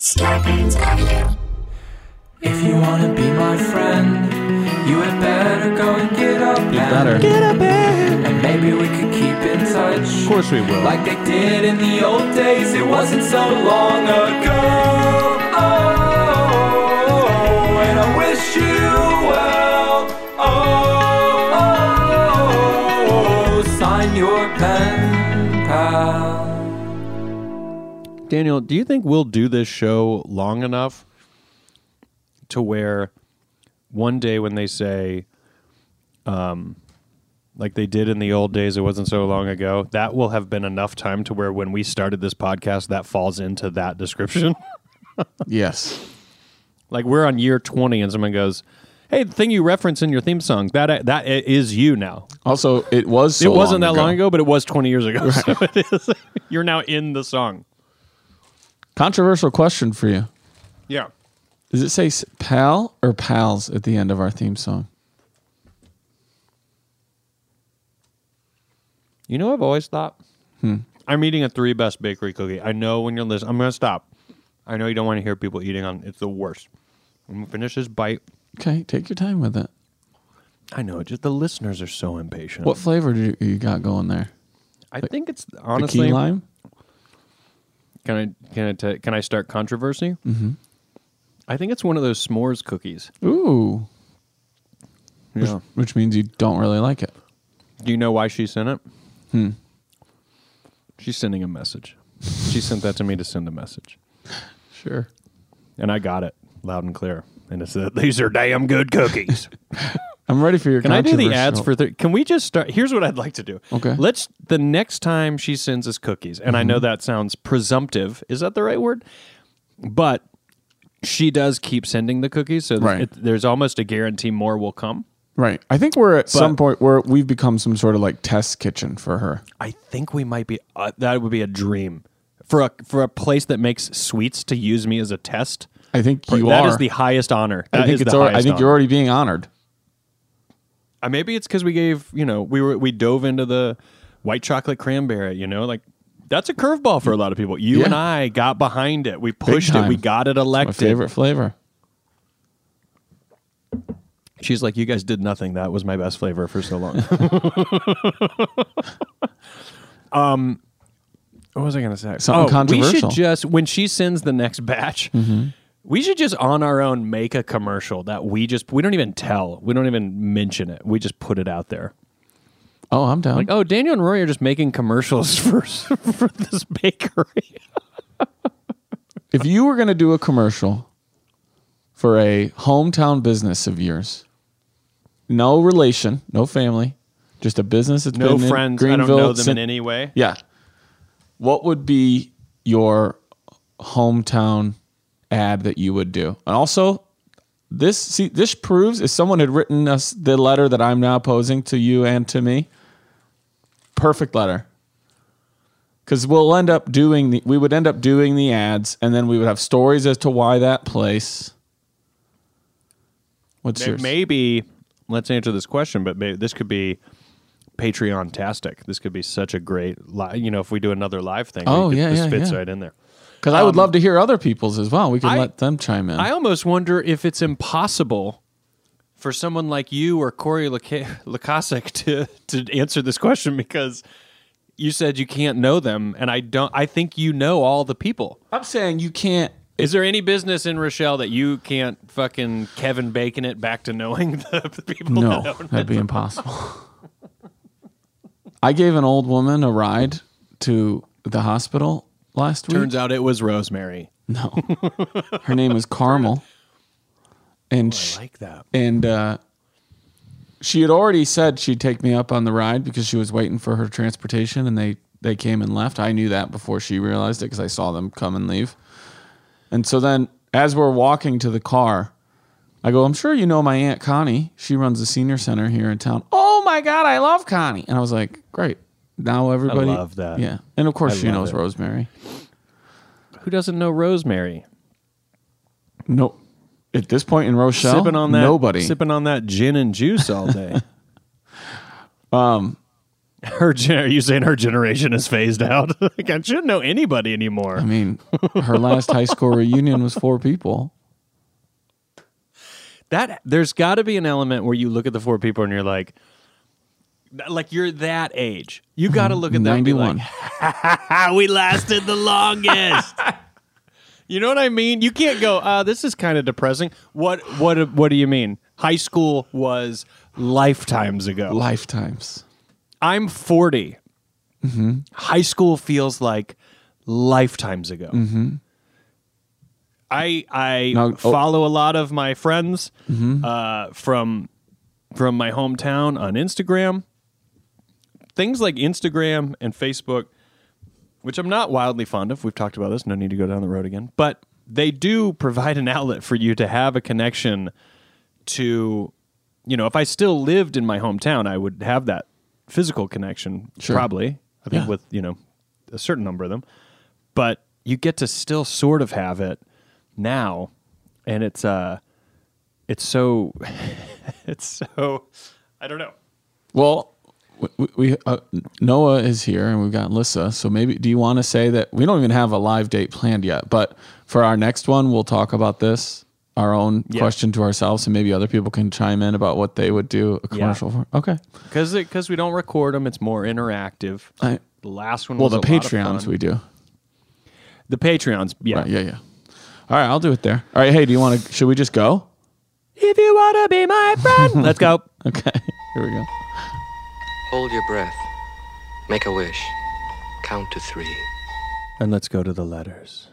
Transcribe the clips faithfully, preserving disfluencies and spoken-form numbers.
Scarpins Avenue. If you wanna be my friend, you had better go and get up and better. get up and, and maybe we could keep in touch. Of course we will. Like they did in the old days, it wasn't so long ago. Oh, and I wish you well. Oh, sign your pen, pal. Daniel, do you think we'll do this show long enough to where one day when they say, um, like they did in the old days, it wasn't so long ago, that will have been enough time to where when we started this podcast, that falls into that description? Yes. Like we're on year twenty and someone goes, hey, the thing you reference in your theme song, that that is you now. Also, it was so It wasn't long that ago. long ago, but it was twenty years ago. Right. So it is. You're now in the song. Controversial question for you. Yeah. Does it say s- pal or pals at the end of our theme song? You know what I've always thought? Hmm. I'm eating a three best bakery cookie. I know when you're listening, I'm going to stop. I know you don't want to hear people eating on, it's the worst. I'm going to finish this bite. Okay, take your time with it. I know, just the listeners are so impatient. What flavor do you, you got going there? I the- think it's, The honestly, key lime? can I can I, t- can I start controversy? Mm-hmm. I think it's one of those s'mores cookies. Ooh. Which, Yeah. which means you don't really like it. Do you know why she sent it? Hmm. She's sending a message. She sent that to me to send a message. Sure. And I got it loud and clear. And it said, these are damn good cookies. I'm ready for your Can I do the ads controversial- for? Th- can we just start? Here's what I'd like to do. Okay. Let's the next time she sends us cookies, and I know that sounds presumptive. Is that the right word? But she does keep sending the cookies, so Right. it, there's almost a guarantee more will come. Right. I think we're at some point where we've become some sort of like test kitchen for her. I think we might be. Uh, that would be a dream for a for a place that makes sweets to use me as a test. I think you That are. is the highest honor. That I think is it's. the Al- highest I think honor. you're already being honored. Uh, maybe it's because we gave, you know, we were we dove into the white chocolate cranberry, you know, like that's a curveball for a lot of people. You Yeah. and I got behind it. We pushed it. We time. got it My elected. favorite flavor. She's like, you guys did nothing. That was my best flavor for so long. um, what was I going to say? Something oh, controversial. We should just, when she sends the next batch, Mm-hmm. we should just on our own make a commercial that we just, we don't even tell. We don't even mention it. We just put it out there. Oh, I'm down. Like, oh, Daniel and Roy are just making commercials for, for this bakery. If you were going to do a commercial for a hometown business of yours, no relation, no family, just a business that's No been friends. in I don't Greenville know them sin- in any way. Yeah. What would be your hometown ad that you would do? And also, this see this proves if someone had written us the letter that I'm now posing to you and to me, perfect letter. Because we'll end up doing the we would end up doing the ads, and then we would have stories as to why that place. What's May- yours? Maybe, let's answer this question, but maybe this could be Patreon-tastic. This could be such a great, li- you know, if we do another live thing. Oh, we could, yeah, this yeah, fits yeah. right in there. Because I would Um, love to hear other people's as well. We can I- let them chime in. I almost wonder if it's impossible for someone like you or Corey Lukasik to to answer this question because you said you can't know them, and I don't. I think you know all the people. I'm saying you can't. Is there any business in Rochelle that you can't fucking Kevin Bacon it back to knowing the, the people No, that own that'd it? be impossible. I gave an old woman a ride to the hospital last week. Turns out it was Rosemary. No, her name was Carmel, and I sh- like that. and uh, she had already said she'd take me up on the ride because she was waiting for her transportation, and they they came and left. I knew that before she realized it because I saw them come and leave. And so then, as we're walking to the car, I go, I'm sure you know my Aunt Connie. She runs the senior center here in town. Oh my God, I love Connie. And I was like, great. Now everybody. love that. Yeah. And of course, I she love knows it. Rosemary. Who doesn't know Rosemary? No. At this point in Rochelle, Sipping on that, nobody. sipping on that gin and juice all day. Um, Her gen- are you saying her generation is phased out? Like, I shouldn't know anybody anymore. I mean, her last high school reunion was four people. That there's got to be an element where you look at the four people and you're like, like you're that age. You got to look at them and be like, we lasted the longest. You know what I mean? You can't go, uh, this is kind of depressing. What what what do you mean? High school was lifetimes ago. Lifetimes. I'm forty. Mm-hmm. High school feels like lifetimes ago. Mm-hmm. I I Now, oh. follow a lot of my friends Mm-hmm. uh, from from my hometown on Instagram. Things like Instagram and Facebook, which I'm not wildly fond of. We've talked about this. No need to go down the road again. But they do provide an outlet for you to have a connection to, you know, if I still lived in my hometown, I would have that physical connection, Sure. probably. I think Yeah. with, you know, a certain number of them. But you get to still sort of have it now, and it's uh it's so it's so I don't know. Well, we, we uh, Noah is here, and we've got Lissa. So maybe, do you want to say that we don't even have a live date planned yet? But for our next one, we'll talk about this, our own Yeah. question to ourselves, and maybe other people can chime in about what they would do a commercial for. Okay. Because because we don't record them, it's more interactive. I, The last one well, was the a lot of Patreons fun. we do. The Patreons, yeah. Right, yeah, yeah. All right, I'll do it there. All right, hey, do you want to? Should we just go? If you wanna be my friend, let's go. Okay, here we go. Hold your breath. Make a wish. Count to three. And let's go to the letters.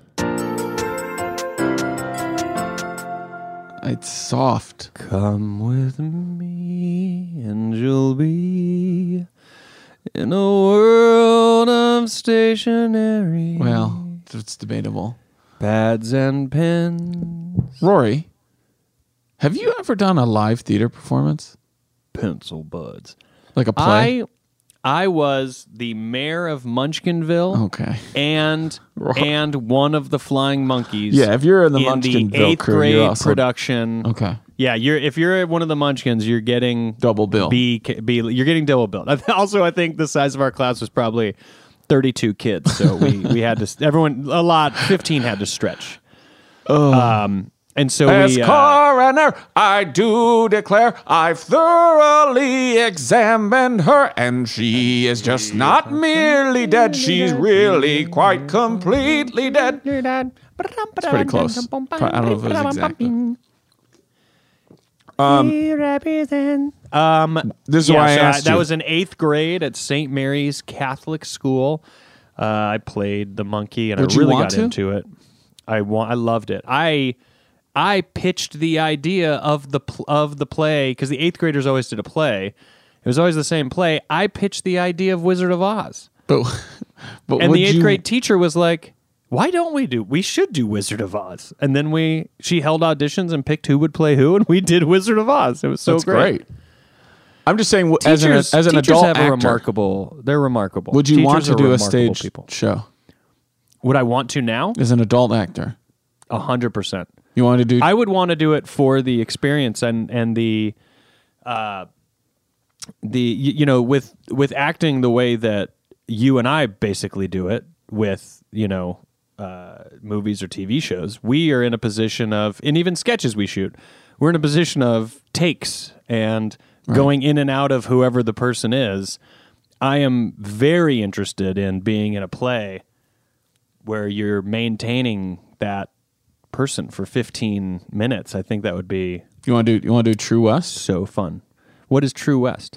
It's soft. Come with me, and you'll be in a world of stationery. Well, it's debatable. Pads and pens, Rory, have you ever done a live theater performance? pencil buds. Like a play? I I was the mayor of Munchkinville. Okay. And and one of the Flying Monkeys. Yeah, if you're in the in the Munchkinville eighth crew, grade you're also production. okay. Yeah, you're if you're one of the Munchkins, you're getting Double bill. B, B you're getting double billed. Also, I think the size of our class was probably thirty-two kids, so we we had to everyone a lot fifteen had to stretch. Um, and so As we uh, coroner, I do declare I've thoroughly examined her, and she is just not merely dead. She's really quite completely dead. It's pretty close. Pro- I don't know if it was exact. Um, um, This is yeah, why I so asked that you. was in eighth grade at Saint Mary's Catholic School. Uh, I played the monkey, and Would I you really want got to? into it. I want. I loved it. I I pitched the idea of the pl- of the play because the eighth graders always did a play. It was always the same play. I pitched the idea of Wizard of Oz, But, but and would the eighth you, grade teacher was like, "Why don't we do? We should do Wizard of Oz." And then we she held auditions and picked who would play who, and we did Wizard of Oz. It was so That's great. great. I'm just saying, w- as an, Teachers, as an teachers adult have actor, a remarkable. They're remarkable. would you Teachers want to are do a remarkable stage people. show Would I want to now? as an adult actor? A hundred percent. You want to do? I would want to do it for the experience and and the, uh, the you, you know with with acting the way that you and I basically do it with you know uh, movies or T V shows. We are in a position of, and even sketches we shoot, we're in a position of takes and going in and out of whoever the person is. I am very interested in being in a play where you're maintaining that person for fifteen minutes. I think that would be you want to do? You want to do True West? so fun. What is True West?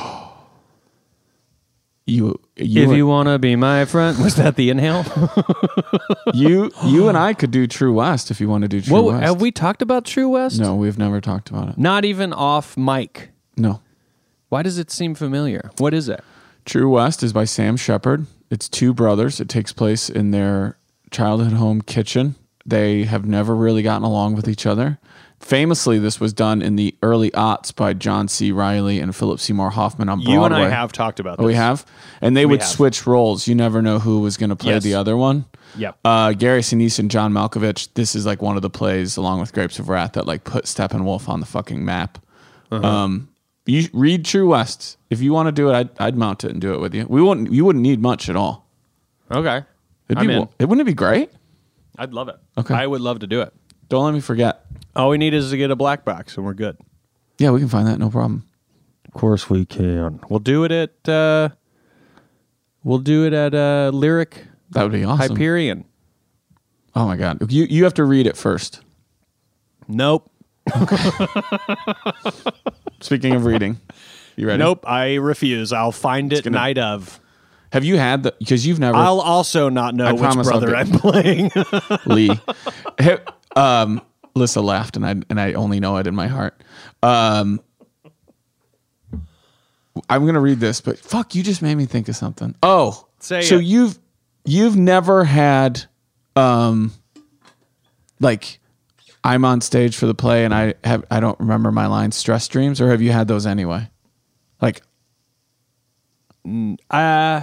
You, you, If you want to be my friend, was that the inhale? you, you and I could do True West if you want to do True What West. have we talked about True West? No, we've never talked about it. Not even off mic. No. Why does it seem familiar? What is it? True West is by Sam Shepard. It's two brothers. It takes place in their childhood home kitchen. They have never really gotten along with each other. Famously, this was done in the early aughts by John C. Reilly and Philip Seymour Hoffman on Broadway. You and I have talked about this. Oh, we have? And they We would have. switch roles. You never know who was going to play Yes. the other one. Yep. Uh, Gary Sinise and John Malkovich, this is like one of the plays, along with Grapes of Wrath, that like put Steppenwolf on the fucking map. Uh-huh. Um, You read True West. If you want to do it, I'd, I'd mount it and do it with you. We wouldn't. You wouldn't need much at all. Okay. It'd I'm be, in. It wouldn't it be great? I'd love it. Okay. I would love to do it. Don't let me forget. All we need is to get a black box, and we're good. Yeah, we can find that. No problem. Of course we can. We'll do it at. Uh, we'll do it at uh, Lyric That would be awesome. Hyperion. Oh my God. You you have to read it first. Nope. Speaking of reading, you ready? Nope. I refuse. I'll find it gonna- night of. Have you had the? Because you've never. I'll also not know I which promise I'll brother get- I'm playing. Lee. Hey, um, Lissa laughed, and I and I only know it in my heart. Um, I'm gonna read this, but fuck, you just made me think of something. Oh, Say so it. you've you've never had, um, like, I'm on stage for the play, and I have I don't remember my lines, stress dreams, or have you had those anyway? Like, uh,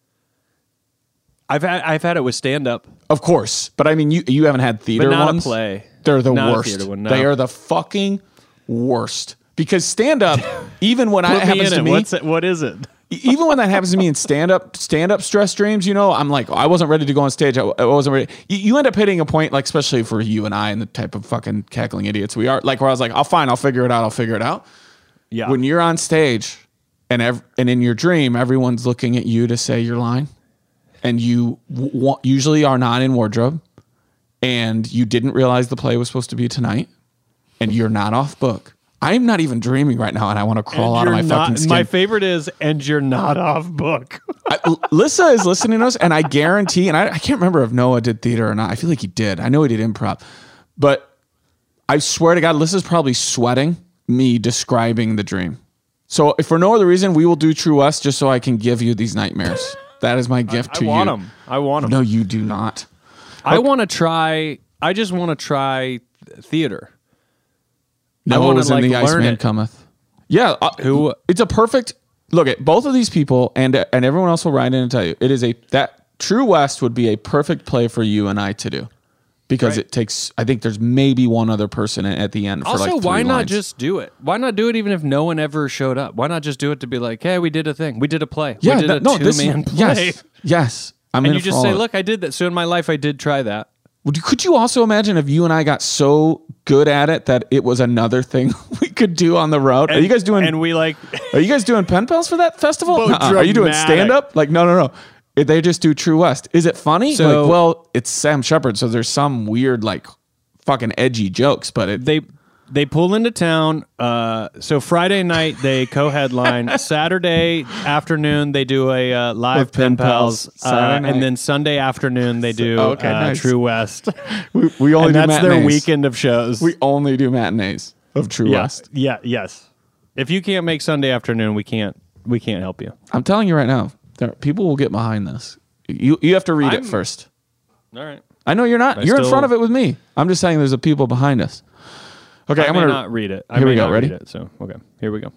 I've had I've had it with stand up, of course, but I mean, you you haven't had theater but not ones. a play. They're the Not a worst. theater one, no. They are the fucking worst. Because stand up, even when that Put me happens in to it. me, What's it? What is it? even when that happens to me in stand up, stand up stress dreams, you know, I'm like, I wasn't ready to go on stage. I, I wasn't ready. You, you end up hitting a point, like, especially for you and I and the type of fucking cackling idiots we are, like, where I was like, I'll fine, I'll figure it out, I'll figure it out. Yeah. When you're on stage and ev- and in your dream, everyone's looking at you to say your line, and you w- w- usually are not in wardrobe, and you didn't realize the play was supposed to be tonight, and you're not off book. I'm not even dreaming right now, and I want to crawl out And of my you're not- fucking skin. My favorite is, and you're not off book. I, Lissa is listening to us, and I guarantee, and I, I can't remember if Noah did theater or not. I feel like he did. I know he did improv, but I swear to God, Lissa's probably sweating me describing the dream. So, if for no other reason, we will do True West just so I can give you these nightmares. That is my gift I to you. want them. I want them. No, you do not. I want to try. I just want to try th- theater. I Noah wanna, was in like, the learn Iceman it. Cometh. Yeah, uh, Who- It's a perfect look at both of these people, and and everyone else will write in and tell you it is a that True West would be a perfect play for you and I to do, because Right. it takes. I think there's maybe one other person at the end for Also, like three why not lines. just do it? Why not do it even if no one ever showed up? Why not just do it to be like, hey, we did a thing. We did a play. yeah we did no, a no this two-man play. yes yes I'm And in you it just for say, all of it. look, I did that. So in my life, I did try that. Would you- could you also imagine if you and I got so good at it that it was another thing we could do on the road? Are you guys doing? And we like, Are you guys doing pen pals for that festival? Both Nuh-uh. Are you doing dramatic. stand up? Like, no, no, no. If they just do True West. Is it funny? So- like, well, it's Sam Shepard, so there's some weird, like, fucking edgy jokes, but it. they they pull into town. Uh, so Friday night they co-headline. Saturday afternoon they do a uh, live With pen Pen Pals. pals, uh, Saturday night. and then Sunday afternoon they do Oh, okay, uh, nice. True West. we, we only and do that's their matinees. weekend of shows. We only do matinees of True yeah, West. yeah, yes. If you can't make Sunday afternoon, we can't we can't help you. I'm telling you right now, there, people will get behind this. You you have to read I'm- it first. All right. I know you're not. I you're in still- front of it with me. I'm just saying there's a people behind us. Okay, I I'm may gonna not read it. I Here may we go. not Ready? Read it, so okay, here we go.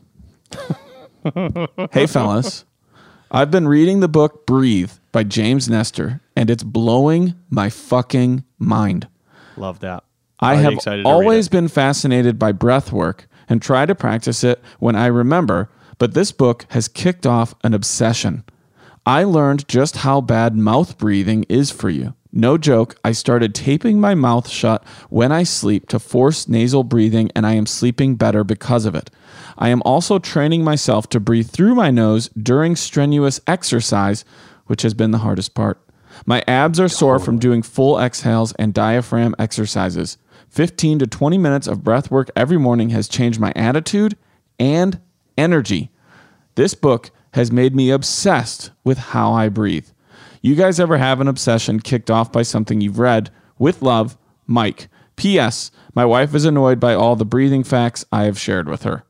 Hey, fellas. I've been reading the book Breathe by James Nestor, and it's blowing my fucking mind. Love that. I Already have excited to read always it. been fascinated by breath work and try to practice it when I remember, but this book has kicked off an obsession. I learned just how bad mouth breathing is for you. No joke, I started taping my mouth shut when I sleep to force nasal breathing, and I am sleeping better because of it. I am also training myself to breathe through my nose during strenuous exercise, which has been the hardest part. My abs are sore from doing full exhales and diaphragm exercises. fifteen to twenty minutes of breath work every morning has changed my attitude and energy. This book has made me obsessed with how I breathe. You guys ever have an obsession kicked off by something you've read? With love, Mike. P S. My wife is annoyed by all the breathing facts I have shared with her.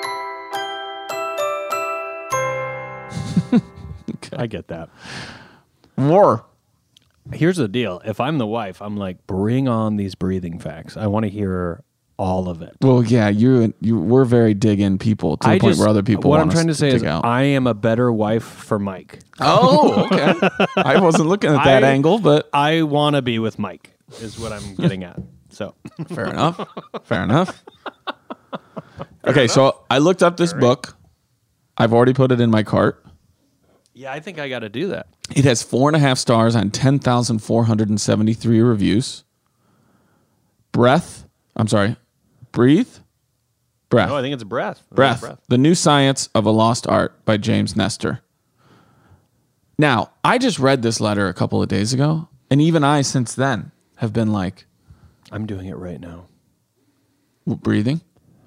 I get that. War. Here's the deal. If I'm the wife, I'm like, bring on these breathing facts. I want to hear all of it. Well, yeah, you you we're very dig in people to the I point just, where other people What want I'm trying to us say dig is, out. I am a better wife for Mike. Oh, okay. I wasn't looking at that I- angle, but I want to be with Mike. Is what I'm getting at. So fair enough. Fair enough. Okay, enough. so I looked up this book. I've already put it in my cart. Yeah, I think I got to do that. It has four and a half stars on ten thousand four hundred seventy-three reviews. Breath. I'm sorry. Breathe. Breath. Oh, I think it's breath. I think Breath. it's breath. The New Science of a Lost Art by James Nestor. Now, I just read this letter a couple of days ago, and even I, since then, have been like, I'm doing it right now. breathing.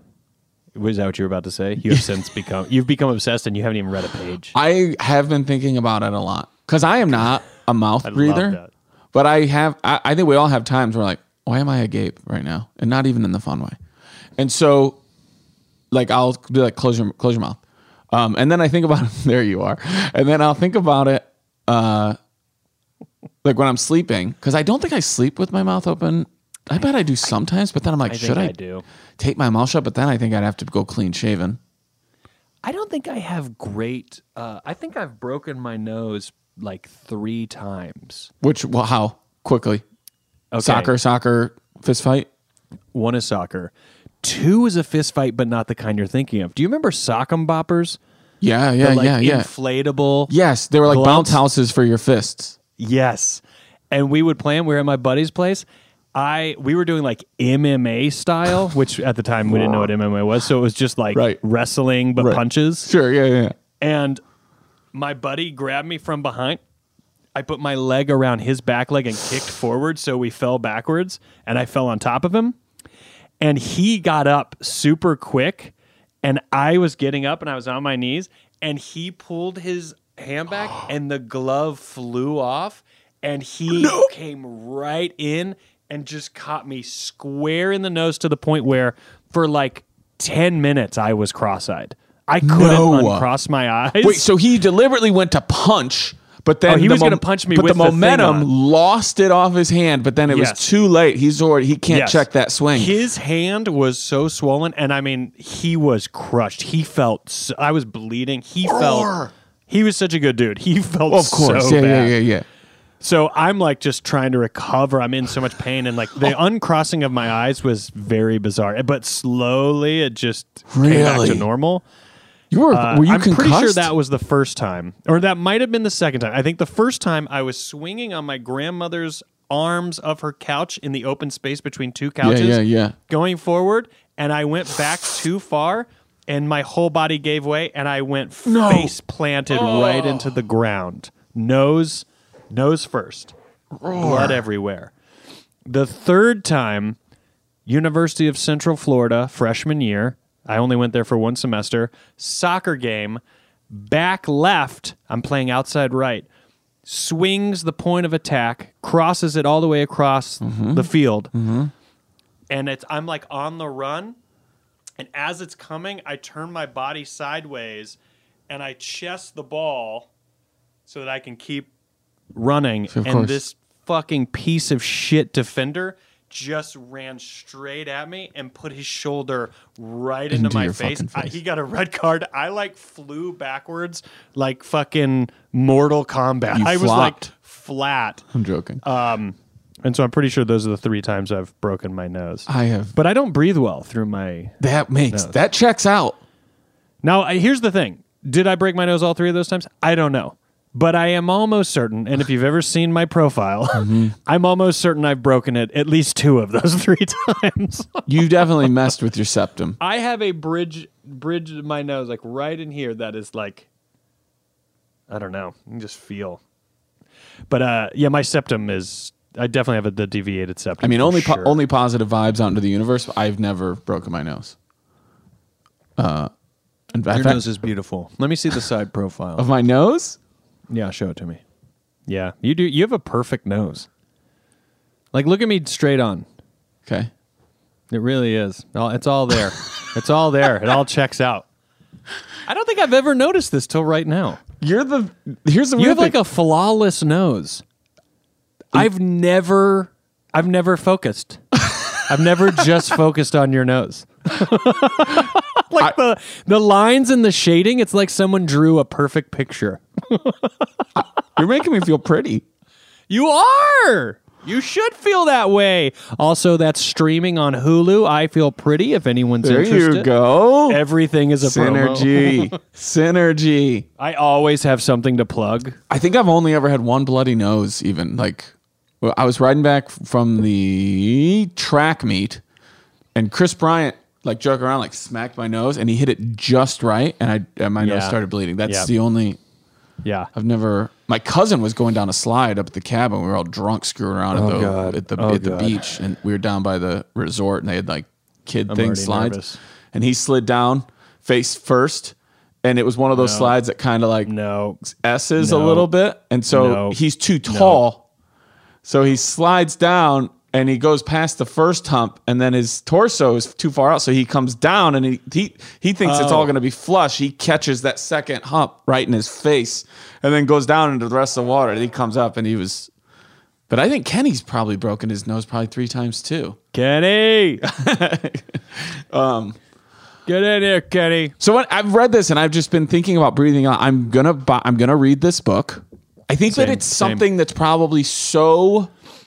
Was that what you were about to say? You have since become you've become obsessed, and you haven't even read a page. I have been thinking about it a lot because I am not a mouth I love breather, that. but I have. I, I think we all have times where like, why am I agape right now, and not even in the fun way. And so, like, I'll be like, close your close your mouth, um, and then I think about it. There you are, and then I'll think about it, uh, like when I'm sleeping because I don't think I sleep with my mouth open. I bet I do sometimes, but then I'm like, I should think I, I do. tape my mouth shut? But then I think I'd have to go clean shaven. I don't think I have great. Uh, I think I've broken my nose like three times. Which, well, how quickly? Okay. Soccer, soccer, fist fight. One is soccer. Two is a fist fight, but not the kind you're thinking of. Do you remember sock 'em boppers? Yeah, yeah, The, like, yeah, yeah. inflatable. Yes, they were like gloves? bounce houses for your fists. Yes. And we would play them. We were at my buddy's place. I we were doing like M M A style, which at the time we didn't know what M M A was. So it was just like Right. wrestling, but Right. punches. Sure, yeah, yeah. yeah. And my buddy grabbed me from behind. I put my leg around his back leg and kicked forward, so we fell backwards, and I fell on top of him. And he got up super quick, and I was getting up, and I was on my knees, and he pulled his hand back, and the glove flew off, and he came right in and just caught me square in the nose to the point where for like ten minutes I was cross-eyed. I couldn't No. uncross my eyes. Wait, so he deliberately went to punch, but then Oh, he the was gonna punch me But with the the thing momentum on. lost it off his hand. But then it was Yes. too late. He's already he can't Yes. check that swing. His hand was so swollen, and I mean, he was crushed. He felt, so, I was bleeding. He felt, he was such a good dude. He felt Well, of course, so yeah, bad. yeah, yeah, yeah. So I'm like just trying to recover. I'm in so much pain, and like the uncrossing of my eyes was very bizarre. But slowly, it just came back Really? to normal. You were Uh, were you I'm concussed? pretty sure that was the first time, or that might have been the second time. I think the first time I was swinging on my grandmother's arms of her couch in the open space between two yeah, couches, yeah, yeah. going forward, and I went back too far, and my whole body gave way, and I went No. face planted right into the ground, nose, nose first, blood everywhere. The third time, University of Central Florida, freshman year. I only went there for one semester. Soccer game, back left. I'm playing outside right. Swings the point of attack, crosses it all the way across the field, and it's I'm like on the run. And as it's coming, I turn my body sideways, and I chest the ball so that I can keep running. Of and course. this fucking piece of shit defender just ran straight at me and put his shoulder right into, Into my your face. fucking I, face. he got a red card. I like flew backwards like fucking Mortal Kombat. You I was like flopped. flat. I'm joking. Um, and so I'm pretty sure those are the three times I've broken my nose. I have But I don't breathe well through my. that makes No. that checks out. Now, I- here's the thing. Did I break my nose all three of those times? I don't know. But I am almost certain, and if you've ever seen my profile, I'm almost certain I've broken it at least two of those three times. You definitely messed with your septum. I have a bridge bridge in my nose, like right in here, that is like, I don't know. You can just feel. But uh, yeah, my septum is, I definitely have a, the deviated septum. I mean, for only po- sure. only positive vibes out into the universe. I've never broken my nose. Uh, in fact, Your nose is beautiful. Let me see the side profile. of my nose. Yeah, show it to me. Yeah, you do. You have a perfect nose. Like, look at me straight on. Okay. It really is. All- It's all there. It's all there. It all checks out. I don't think I've ever noticed this till right now. You're the. Here's the You weird have like thing. a flawless nose. I've never, I've never focused. I've never just focused on your nose. Like the the lines and the shading, it's like someone drew a perfect picture. You're making me feel pretty. You are. You should feel that way. Also, that's streaming on Hulu. I Feel Pretty, if anyone's There interested. you go. Everything is a Synergy. promo. Synergy. I always have something to plug. I think I've only ever had one bloody nose, even. Like, well, I was riding back from the track meet, and Chris Bryant, like, joking around, like, smacked my nose, and he hit it just right, and I and my nose Yeah. started bleeding. That's Yeah. the only... Yeah. I've never... My cousin was going down a slide up at the cabin. We were all drunk, screwing around Oh, at the God. at the Oh, at the God. beach, and we were down by the resort, and they had like kid I'm thing already slides, nervous. and he slid down face first, and it was one of those No. slides that kind of like No. S's a No. little bit, and so No. he's too tall, so he slides down. And he goes past the first hump, and then his torso is too far out, so he comes down, and he he, he thinks it's all Oh. going to be flush. He catches that second hump right in his face, and then goes down into the rest of the water. And he comes up, and he was. But I think Kenny's probably broken his nose probably three times too. Kenny. um, Get in here, Kenny. So when I've read this, and I've just been thinking about breathing out. I'm gonna buy, I'm gonna read this book. I think that Same, it's same. something that's probably so.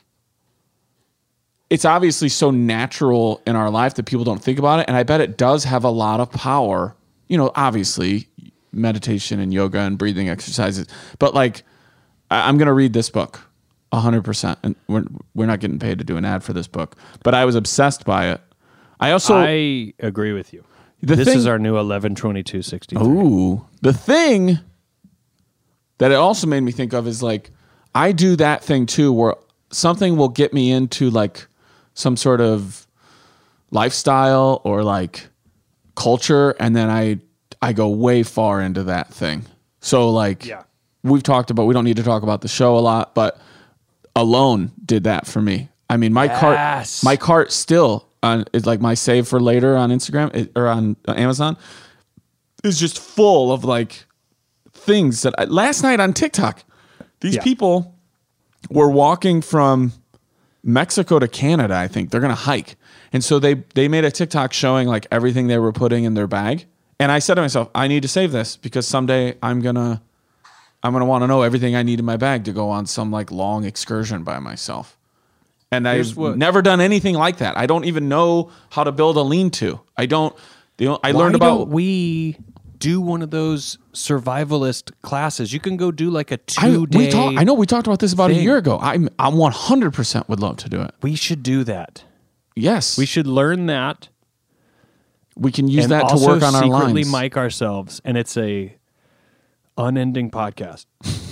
It's obviously so natural in our life that people don't think about it. And I bet it does have a lot of power. You know, obviously, meditation and yoga and breathing exercises. But like, I- I'm going to read this book one hundred percent. And we're, we're not getting paid to do an ad for this book. But I was obsessed by it. I also. I agree with you. The this thing- is our new eleven twenty-two sixty-three. Ooh. The thing that it also made me think of is like, I do that thing too where something will get me into like some sort of lifestyle or like culture, and then I I go way far into that thing. So like Yeah. we've talked about, we don't need to talk about the show a lot, but Alone did that for me. I mean, my Yes. cart my cart still on is like my save for later on Instagram it- or on Amazon is just full of like things that I, last night on TikTok, these Yeah. people were walking from Mexico to Canada. I think they're going to hike. And so they, they made a TikTok showing like everything they were putting in their bag. And I said to myself, I need to save this because someday I'm going to, I'm going to want to know everything I need in my bag to go on some like long excursion by myself. And Here's I've what- never done anything like that. I don't even know how to build a lean-to. I don't, you know, I Why learned about don't we do one of those survivalist classes? You can go do like a I, two day. we talk, I know we talked about this about a thing. year ago. I'm I'm one hundred percent would love to do it. We should do that. Yes, We should learn that. we can use and that to also work on our secretly lines. mic ourselves, and it's a unending podcast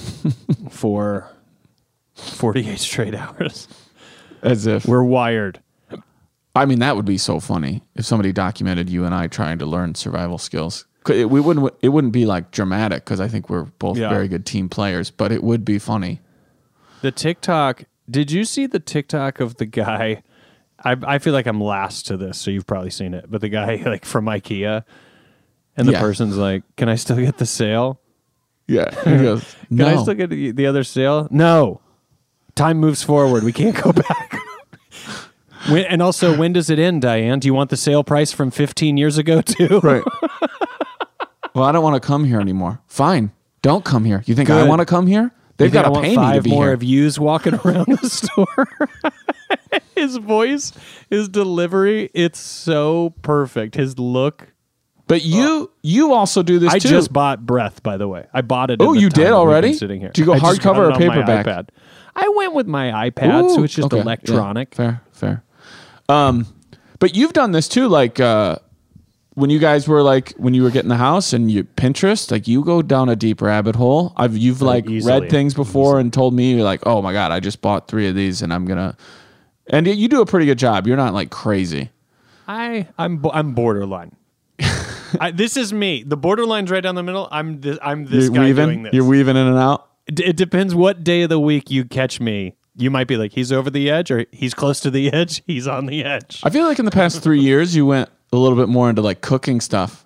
for forty-eight straight hours. As if We're wired. I mean, that would be so funny if somebody documented you and I trying to learn survival skills. 'Cause It, we wouldn't. It wouldn't be like dramatic because I think we're both Yeah. very good team players. But it would be funny. The TikTok. Did you see the TikTok of the guy? I, I feel like I'm last to this, so you've probably seen it. But the guy like from IKEA, and the Yeah. person's like, "Can I still get the sale? Yeah. He goes, Can no. I still get the, the other sale? No. Time moves forward. We can't go back." When, and also, when does it end, Diane? Do you want the sale price from fifteen years ago too? Right. Well, I don't want to come here anymore. Fine. Don't come here. You think I Good. want to come here? They've You think got I to want pay me to five be more here. of yous walking around the store. His voice, his delivery, it's so perfect. His look. But you you also do this I too. just bought Breath, by the way. I bought it. Oh, in the you time did that we've been already? Sitting here. Did you go I just got hardcover or it on my paperback? iPad. I went with my iPad, so Ooh, it's just okay. Yeah, electronic. fair, fair. Um, but you've done this too, like uh, when you guys were like when you were getting the house and you Pinterest, like you go down a deep rabbit hole. I've you've like easily. read things before and told me you're like, oh my god, I just bought three of these and I'm gonna. And you do a pretty good job. You're not like crazy. I I'm bo- I'm borderline. I, this is me. The borderline's right down the middle. I'm this. I'm this You're guy weaving. doing this. You're weaving in and out. it, it depends what day of the week you catch me. You might be like, he's over the edge, or he's close to the edge. He's on the edge. I feel like in the past three years you went a little bit more into like cooking stuff.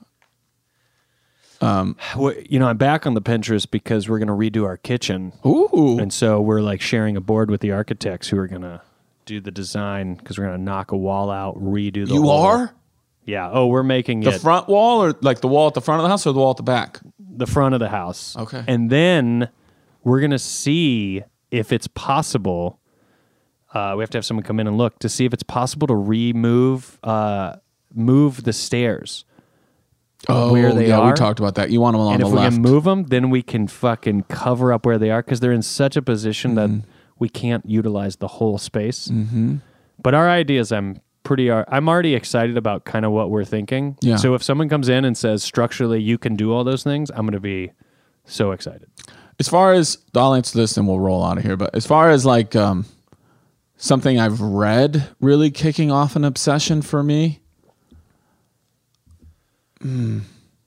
Well, you know, I'm back on the Pinterest because we're going to redo our kitchen. Ooh. And so we're like sharing a board with the architects who are going to do the design because we're going to knock a wall out, redo the You whole- are? Yeah. Oh, we're making The it front wall or like the wall at the front of the house or the wall at the back? the front of the house. Okay. And then we're going to see if it's possible uh, we have to have someone come in and look to see if it's possible to remove uh, move the stairs. Oh, where they yeah, are. we talked about that. You want them on And the if we left. can move them, then we can fucking cover up where they are because they're in such a position Mm-hmm. that we can't utilize the whole space. Mm-hmm. But our ideas, I'm pretty, I'm already excited about kind of what we're thinking. Yeah. So if someone comes in and says structurally you can do all those things, I'm going to be so excited. As far as, I'll answer this and we'll roll out of here, but as far as like um, something I've read really kicking off an obsession for me, hmm,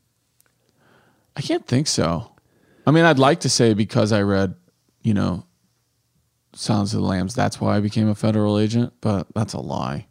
I can't think so. I mean, I'd like to say because I read, you know, Sounds of the Lambs, that's why I became a federal agent, but that's a lie.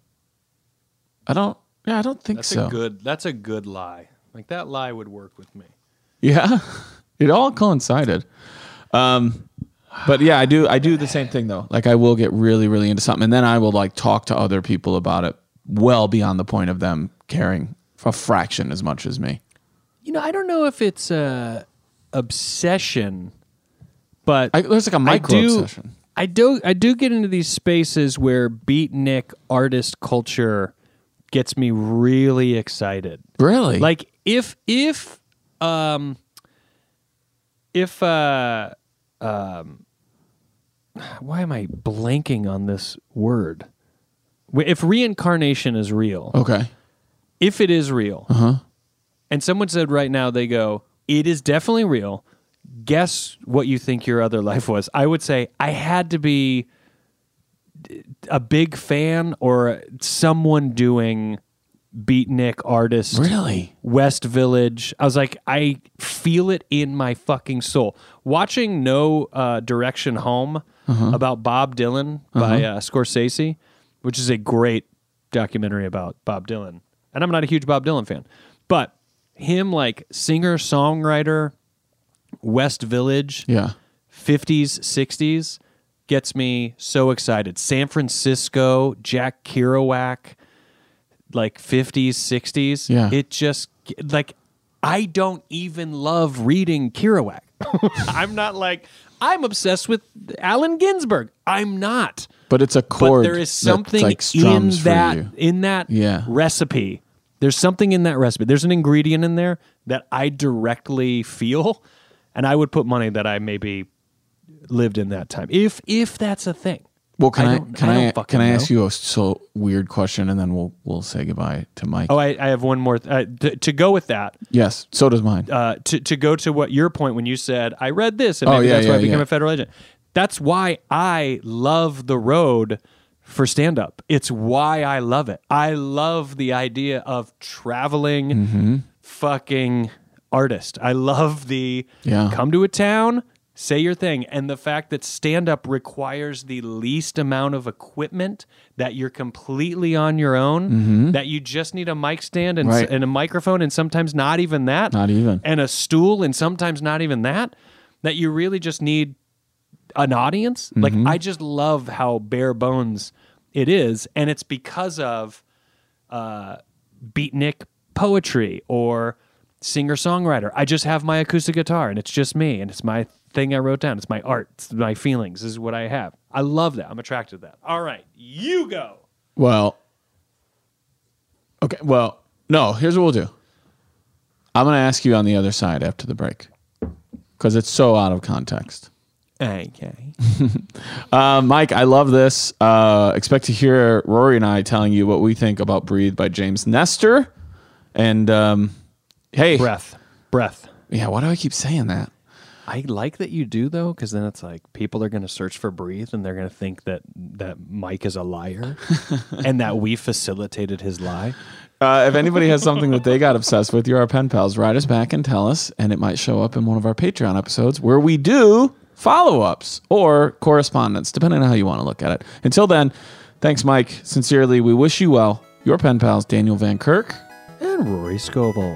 I don't, yeah, I don't think That's so. a good, that's a good lie. Like that lie would work with me. Yeah, it all coincided. Um, but yeah, I do. I do the same thing though. Like I will get really, really into something, and then I will like talk to other people about it, well beyond the point of them caring a fraction as much as me. You know, I don't know if it's a obsession, but I, there's like a micro I do, obsession. I do. I do get into these spaces where beatnik artist culture gets me really excited. Really? Like if if um if uh um why am I blanking on this word? If reincarnation is real, Okay. if it is real, Uh-huh. and someone said right now they go, it is definitely real. Guess what you think your other life was? I would say I had to be a big fan or someone doing beatnik artist. Really? West Village. I was like, I feel it in my fucking soul. Watching No uh, Direction Home Uh-huh. about Bob Dylan by uh, Scorsese, which is a great documentary about Bob Dylan. And I'm not a huge Bob Dylan fan, but him like singer, songwriter, West Village, Yeah. fifties, sixties gets me so excited. San Francisco, Jack Kerouac, like fifties, sixties. Yeah. It just, like, I don't even love reading Kerouac. I'm not like, I'm obsessed with Allen Ginsberg. I'm not. But it's a chord. But there is that's something like in strums for that you. in that Yeah. recipe. There's something in that recipe. There's an ingredient in there that I directly feel, and I would put money that I maybe lived in that time. If if that's a thing. Well, can I I, don't- can I I, don't fucking can I know. ask you a so weird question and then we'll we'll say goodbye to Mike? Oh, I, I have one more. Th- uh, to, to go with that, Yes, so does mine. uh, to to go to what your point when you said I read this and Oh, maybe yeah, that's why I yeah, became yeah. a federal agent. That's why I love the road for stand up. It's why I love it. I love the idea of traveling Mm-hmm. fucking artist. I love the Yeah. come to a town, say your thing, and the fact that stand up requires the least amount of equipment, that you're completely on your own, that you just need a mic stand and, s- Mm-hmm. Right. and a microphone and sometimes not even that. Not even. And a stool and sometimes not even that. That you really just need an audience. Like Mm-hmm. I just love how bare bones it is, and it's because of uh, beatnik poetry or singer songwriter. I just have my acoustic guitar and it's just me, and it's my thing I wrote down. It's my art. It's my feelings. This is what I have. I love that. I'm attracted to that. All right, you go. Well, okay. Well, no, here's what we'll do. I'm going to ask you on the other side after the break because it's so out of context. Okay. Uh, Mike, I love this. Uh, expect to hear Rory and I telling you what we think about Breathe by James Nestor. And um, hey, Breath. Breath. yeah, why do I keep saying that? I like that you do though, because then it's like people are going to search for Breathe and they're going to think that that Mike is a liar and that we facilitated his lie. Uh, if anybody has something that they got obsessed with, you're our pen pals. Write us back and tell us, and it might show up in one of our Patreon episodes where we do follow-ups or correspondence, depending on how you want to look at it. Until then, thanks, Mike. Sincerely, we wish you well. Your pen pals, Daniel Van Kirk. And Rory Scovel.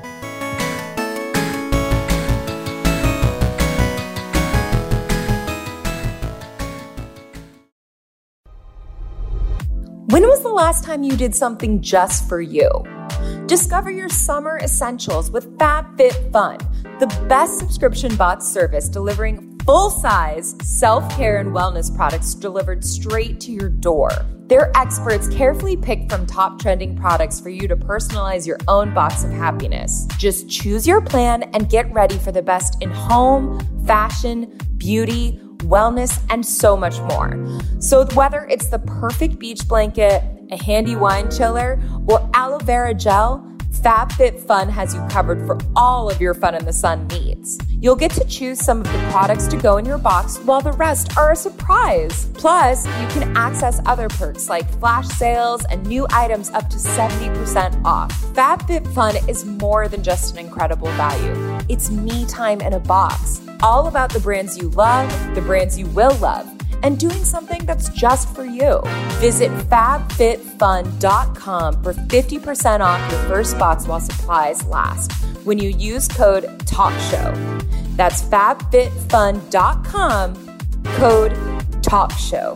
When was the last time you did something just for you? Discover your summer essentials with FabFitFun, the best subscription box service delivering Full-size self-care and wellness products delivered straight to your door. Their experts carefully pick from top trending products for you to personalize your own box of happiness. Just choose your plan and get ready for the best in home, fashion, beauty, wellness, and so much more. So whether it's the perfect beach blanket, a handy wine chiller, or aloe vera gel, FabFitFun has you covered for all of your fun in the sun needs. You'll get to choose some of the products to go in your box while the rest are a surprise. Plus, you can access other perks like flash sales and new items up to seventy percent off. FabFitFun is more than just an incredible value. It's me time in a box. All about the brands you love, the brands you will love, and doing something that's just for you. Visit fab fit fun dot com for fifty percent off your first box while supplies last when you use code TALKSHOW. That's fab fit fun dot com, code TALKSHOW.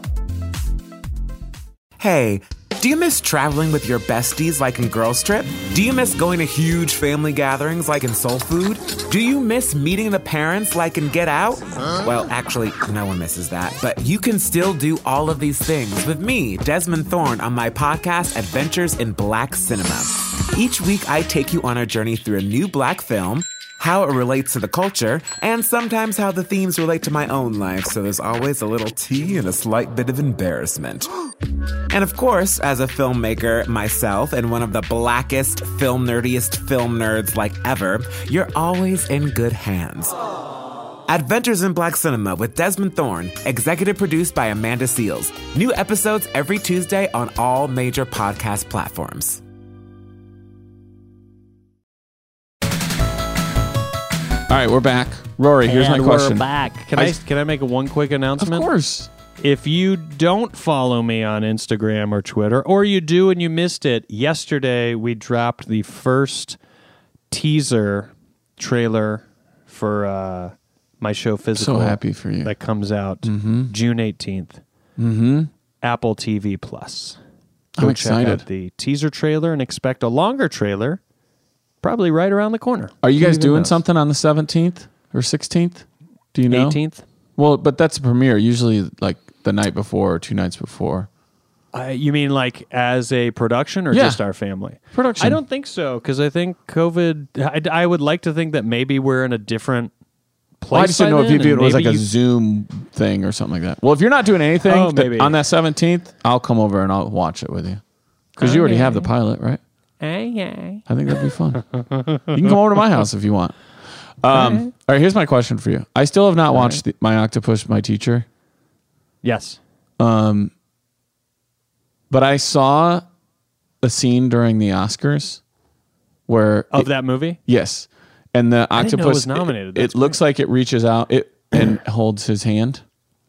Hey, do you miss traveling with your besties like in Girls Trip? Do you miss going to huge family gatherings like in Soul Food? Do you miss meeting the parents like in Get Out? Well, actually, no one misses that. But you can still do all of these things with me, Desmond Thorne, on my podcast, Adventures in Black Cinema. Each week, I take you on a journey through a new Black film, how it relates to the culture, and sometimes how the themes relate to my own life, so there's always a little tea and a slight bit of embarrassment. And of course, as a filmmaker myself and one of the blackest, film nerdiest film nerds like ever, you're always in good hands. Adventures in Black Cinema with Desmond Thorne, executive produced by Amanda Seals. New episodes every Tuesday on all major podcast platforms. All right, we're back. Rory, here's and my question. We're back. Can I, can I make one quick announcement? Of course. If you don't follow me on Instagram or Twitter, or you do and you missed it, yesterday we dropped the first teaser trailer for uh, my show Physical. So happy for you. That comes out Mm-hmm. June eighteenth. Mm-hmm. Apple T V Plus. I'm Go excited. Check out the teaser trailer and expect a longer trailer, probably right around the corner. Are you Who guys even doing knows? something on the seventeenth or sixteenth? Do you know? eighteenth? Well, but that's a premiere, usually like the night before or two nights before. Uh, you mean like as a production or Yeah. just our family? Production. I don't think so, because I think COVID, I, I would like to think that maybe we're in a different place. Well, I just didn't by know if then, you it and was like maybe a you- Zoom thing or something like that. Well, if you're not doing anything Oh, th- maybe. on that seventeenth, I'll come over and I'll watch it with you. Because you already have the pilot, right? Okay. I think that'd be fun. You can come over to my house if you want. Um, all right, here's my question for you. I still have not watched the, My Octopus, My Teacher. Yes. Um, but I saw a scene during the Oscars where Of it- that movie? yes, and the I octopus didn't know it was nominated. It, That's it looks like it reaches out it and holds his hand.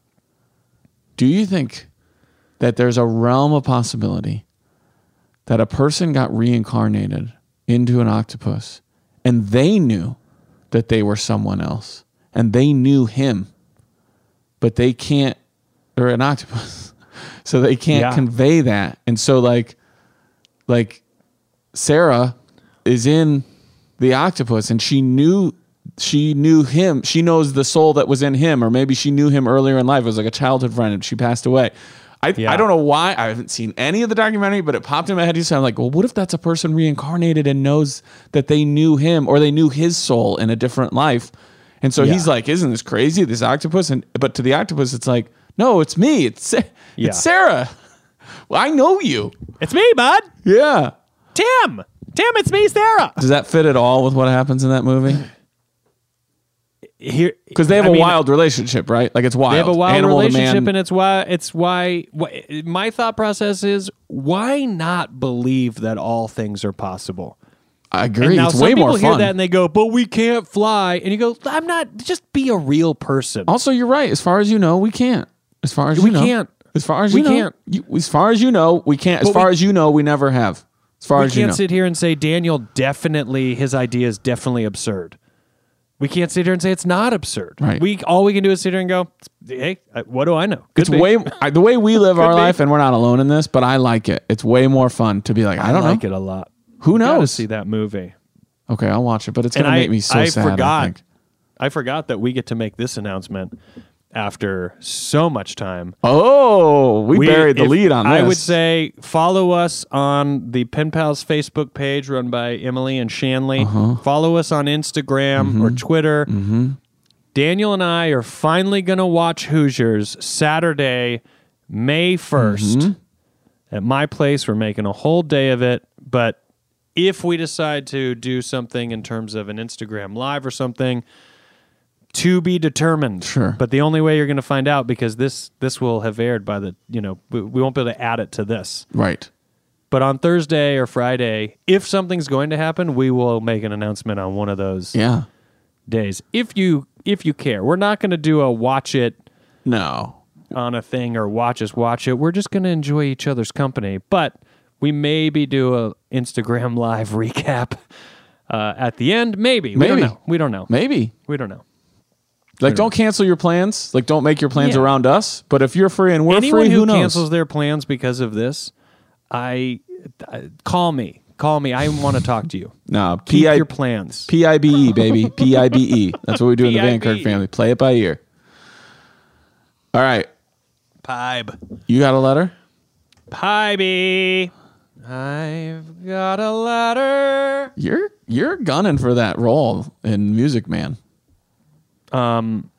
Do you think that there's a realm of possibility that a person got reincarnated into an octopus and they knew that they were someone else and they knew him, but they can't, they're an octopus, so they can't Yeah. convey that. And so like, like Sarah is in the octopus and she knew, she knew him. She knows the soul that was in him, or maybe she knew him earlier in life. It was like a childhood friend and she passed away. I, Yeah. I don't know why. I haven't seen any of the documentary, but it popped in my head. So I'm like, well, what if that's a person reincarnated and knows that they knew him or they knew his soul in a different life? And so Yeah. he's like, isn't this crazy, this octopus? And but to the octopus, it's like, no, it's me. It's, Sa- Yeah. it's Sarah. Well, I know you. It's me, bud. Yeah. Tim. Tim, it's me, Sarah. Does that fit at all with what happens in that movie? Here, Because they have a a wild relationship, right? Like it's wild. They have a wild Animal to relationship, man. and it's why it's why, why. My thought process is, why not believe that all things are possible? I And agree. now It's some way people more hear fun. that and they go, "But we can't fly," and you go, "I'm not. Just be a real person." Also, you're right. As far as you know, we can't. As far as We you know, can't. As far as We you know, can't. you- as far as you know, we can't. As But far we- as you know, we never have. As far we as you can't know, sit here and say Daniel definitely his idea is definitely absurd. We can't sit here and say it's not absurd. Right. We all we can do is sit here and go, "Hey, uh, what do I know?" Could it's be. way I, the way we live our be. life, and we're not alone in this. But I like it. It's way more fun to be like, I, I don't like know. it a lot. Who Gotta knows? see that movie. Okay, I'll watch it. But it's And gonna I, make me so I sad. I forgot. think. I forgot that we get to make this announcement after so much time. Oh, we, we buried the if, lead on this. I would say follow us on the Pen Pals Facebook page run by Emily and Shanley. Uh-huh. Follow us on Instagram Mm-hmm. or Twitter. Mm-hmm. Daniel and I are finally going to watch Hoosiers Saturday, May first Mm-hmm. at my place. We're making a whole day of it. But if we decide to do something in terms of an Instagram Live or something, to be determined. Sure. But the only way you're going to find out, because this this will have aired by the, you know, we, we won't be able to add it to this. Right. But on Thursday or Friday, if something's going to happen, we will make an announcement on one of those Yeah. days. If you if you care. We're not going to do a watch it No. on a thing or watch us watch it. We're just going to enjoy each other's company. But we maybe do a Instagram Live recap uh, at the end. Maybe. We Maybe. don't know. We don't know. Maybe. We don't know. Like, don't cancel your plans. Like, don't make your plans Yeah. around us. But if you're free and we're Anyone free, who who knows? cancels their plans because of this, I, I call me. Call me. I want to talk to you. No, Keep P I- your plans. P I B E, baby. P I B E. That's what we do in the Van P I B E. Kirk family. Play it by ear. All right. Pibe. You got a letter? Pibey. I've got a letter. You're you're gunning for that role in Music Man. Um,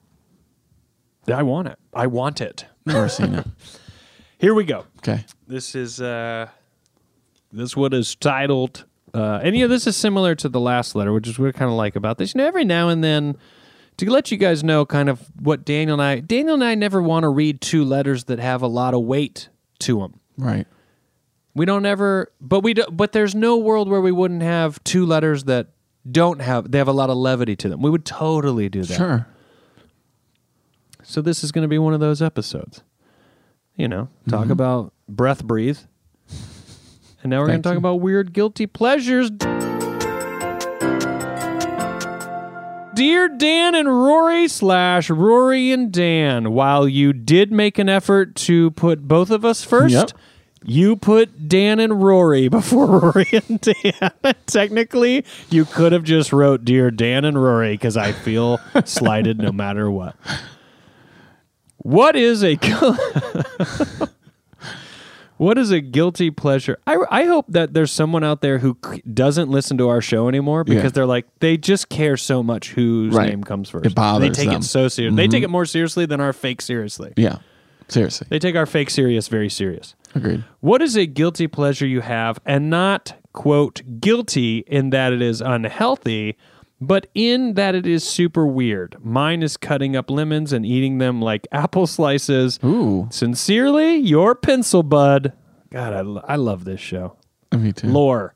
I want it. I want it. Never seen it. Here we go. Okay. This is uh, this what is titled. Uh, and you know, this is similar to the last letter, which is what I kind of like about this. You know, every now and then, to let you guys know, kind of what Daniel and I. Daniel and I never want to read two letters that have a lot of weight to them. Right. We don't ever, but we do, but there's no world where we wouldn't have two letters that don't have. They have a lot of levity to them. We would totally do that. Sure. So this is going to be one of those episodes. You know, talk Mm-hmm. about breath, breathe. And now we're going Thank to talk you. about weird, guilty pleasures. Dear Dan and Rory slash Rory and Dan, while you did make an effort to put both of us first, Yep. you put Dan and Rory before Rory and Dan. Technically, you could have just wrote Dear Dan and Rory, because I feel slighted no matter what. What is a what is a guilty pleasure? I, I hope that there's someone out there who c- doesn't listen to our show anymore because Yeah. they're like, they just care so much whose Right. name comes first. It bothers They take them. it so serious. They take it more seriously than our fake seriously. Yeah. Seriously. They take our fake serious very serious. Agreed. What is a guilty pleasure you have, and not, quote, guilty in that it is unhealthy, but in that it is super weird? Mine is cutting up lemons and eating them like apple slices. Ooh. Sincerely, your pencil bud. God, I, lo- I love this show. Me too. Lore.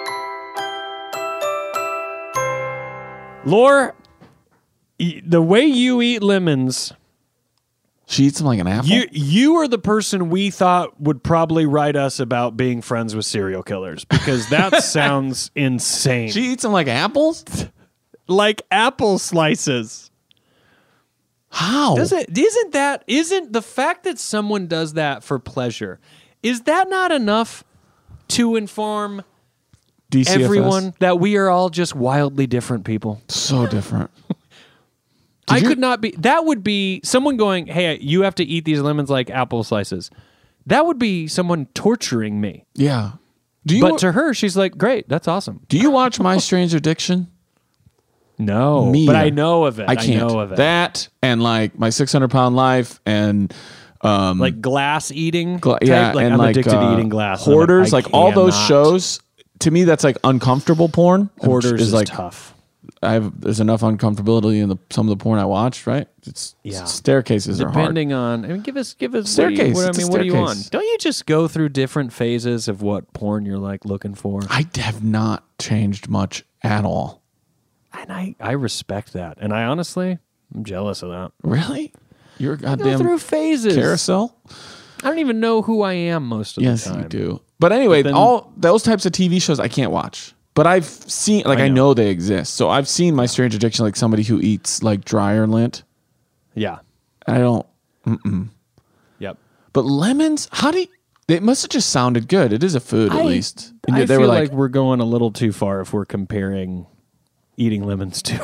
Lore, y- the way you eat lemons, She eats them like an apple? you you are the person we thought would probably write us about being friends with serial killers, because that sounds insane. She eats them like apples? Like apple slices. How? Does it, isn't that, isn't the fact that someone does that for pleasure, is that not enough to inform D C F S. everyone that we are all just wildly different people? So different. I you- could not be, that would be someone going, hey, you have to eat these lemons like apple slices. That would be someone torturing me. Yeah. Do you But to her, she's like, great, that's awesome. do you watch My Strange Addiction? No, Me but either. I know of it. I can't. know of it. That and like My six hundred pound Life and um Like glass eating. gla- type? yeah, like and I'm like addicted uh, to eating glass. and I'm Hoarders, I like all those cannot. shows. To me, that's like uncomfortable porn. which Hoarders is, like tough. I have. There's enough uncomfortability in the some of the porn I watched. Right? It's Yeah. staircases are hard. Depending on, I mean, give us, give us. What, are you, Staircase, what, I it's a mean, what are you on? staircase. Don't you just go through different phases of what porn you're like looking for? I have not changed much at all. And I, I respect that. And I honestly, I'm jealous of that. Really? You're a Go goddamn through phases. carousel? I don't even know who I am most of Yes, the time. you do. But anyway, But then- all those types of T V shows I can't watch. But I've seen, like, I I know. know. they exist. So I've seen My Strange Addiction, like somebody who eats like dryer lint. Yeah. I don't. Yep. But lemons, how do you? It must have just sounded good. It is a food, at I- least. And I they feel were like, like, we're going a little too far if we're comparing eating lemons to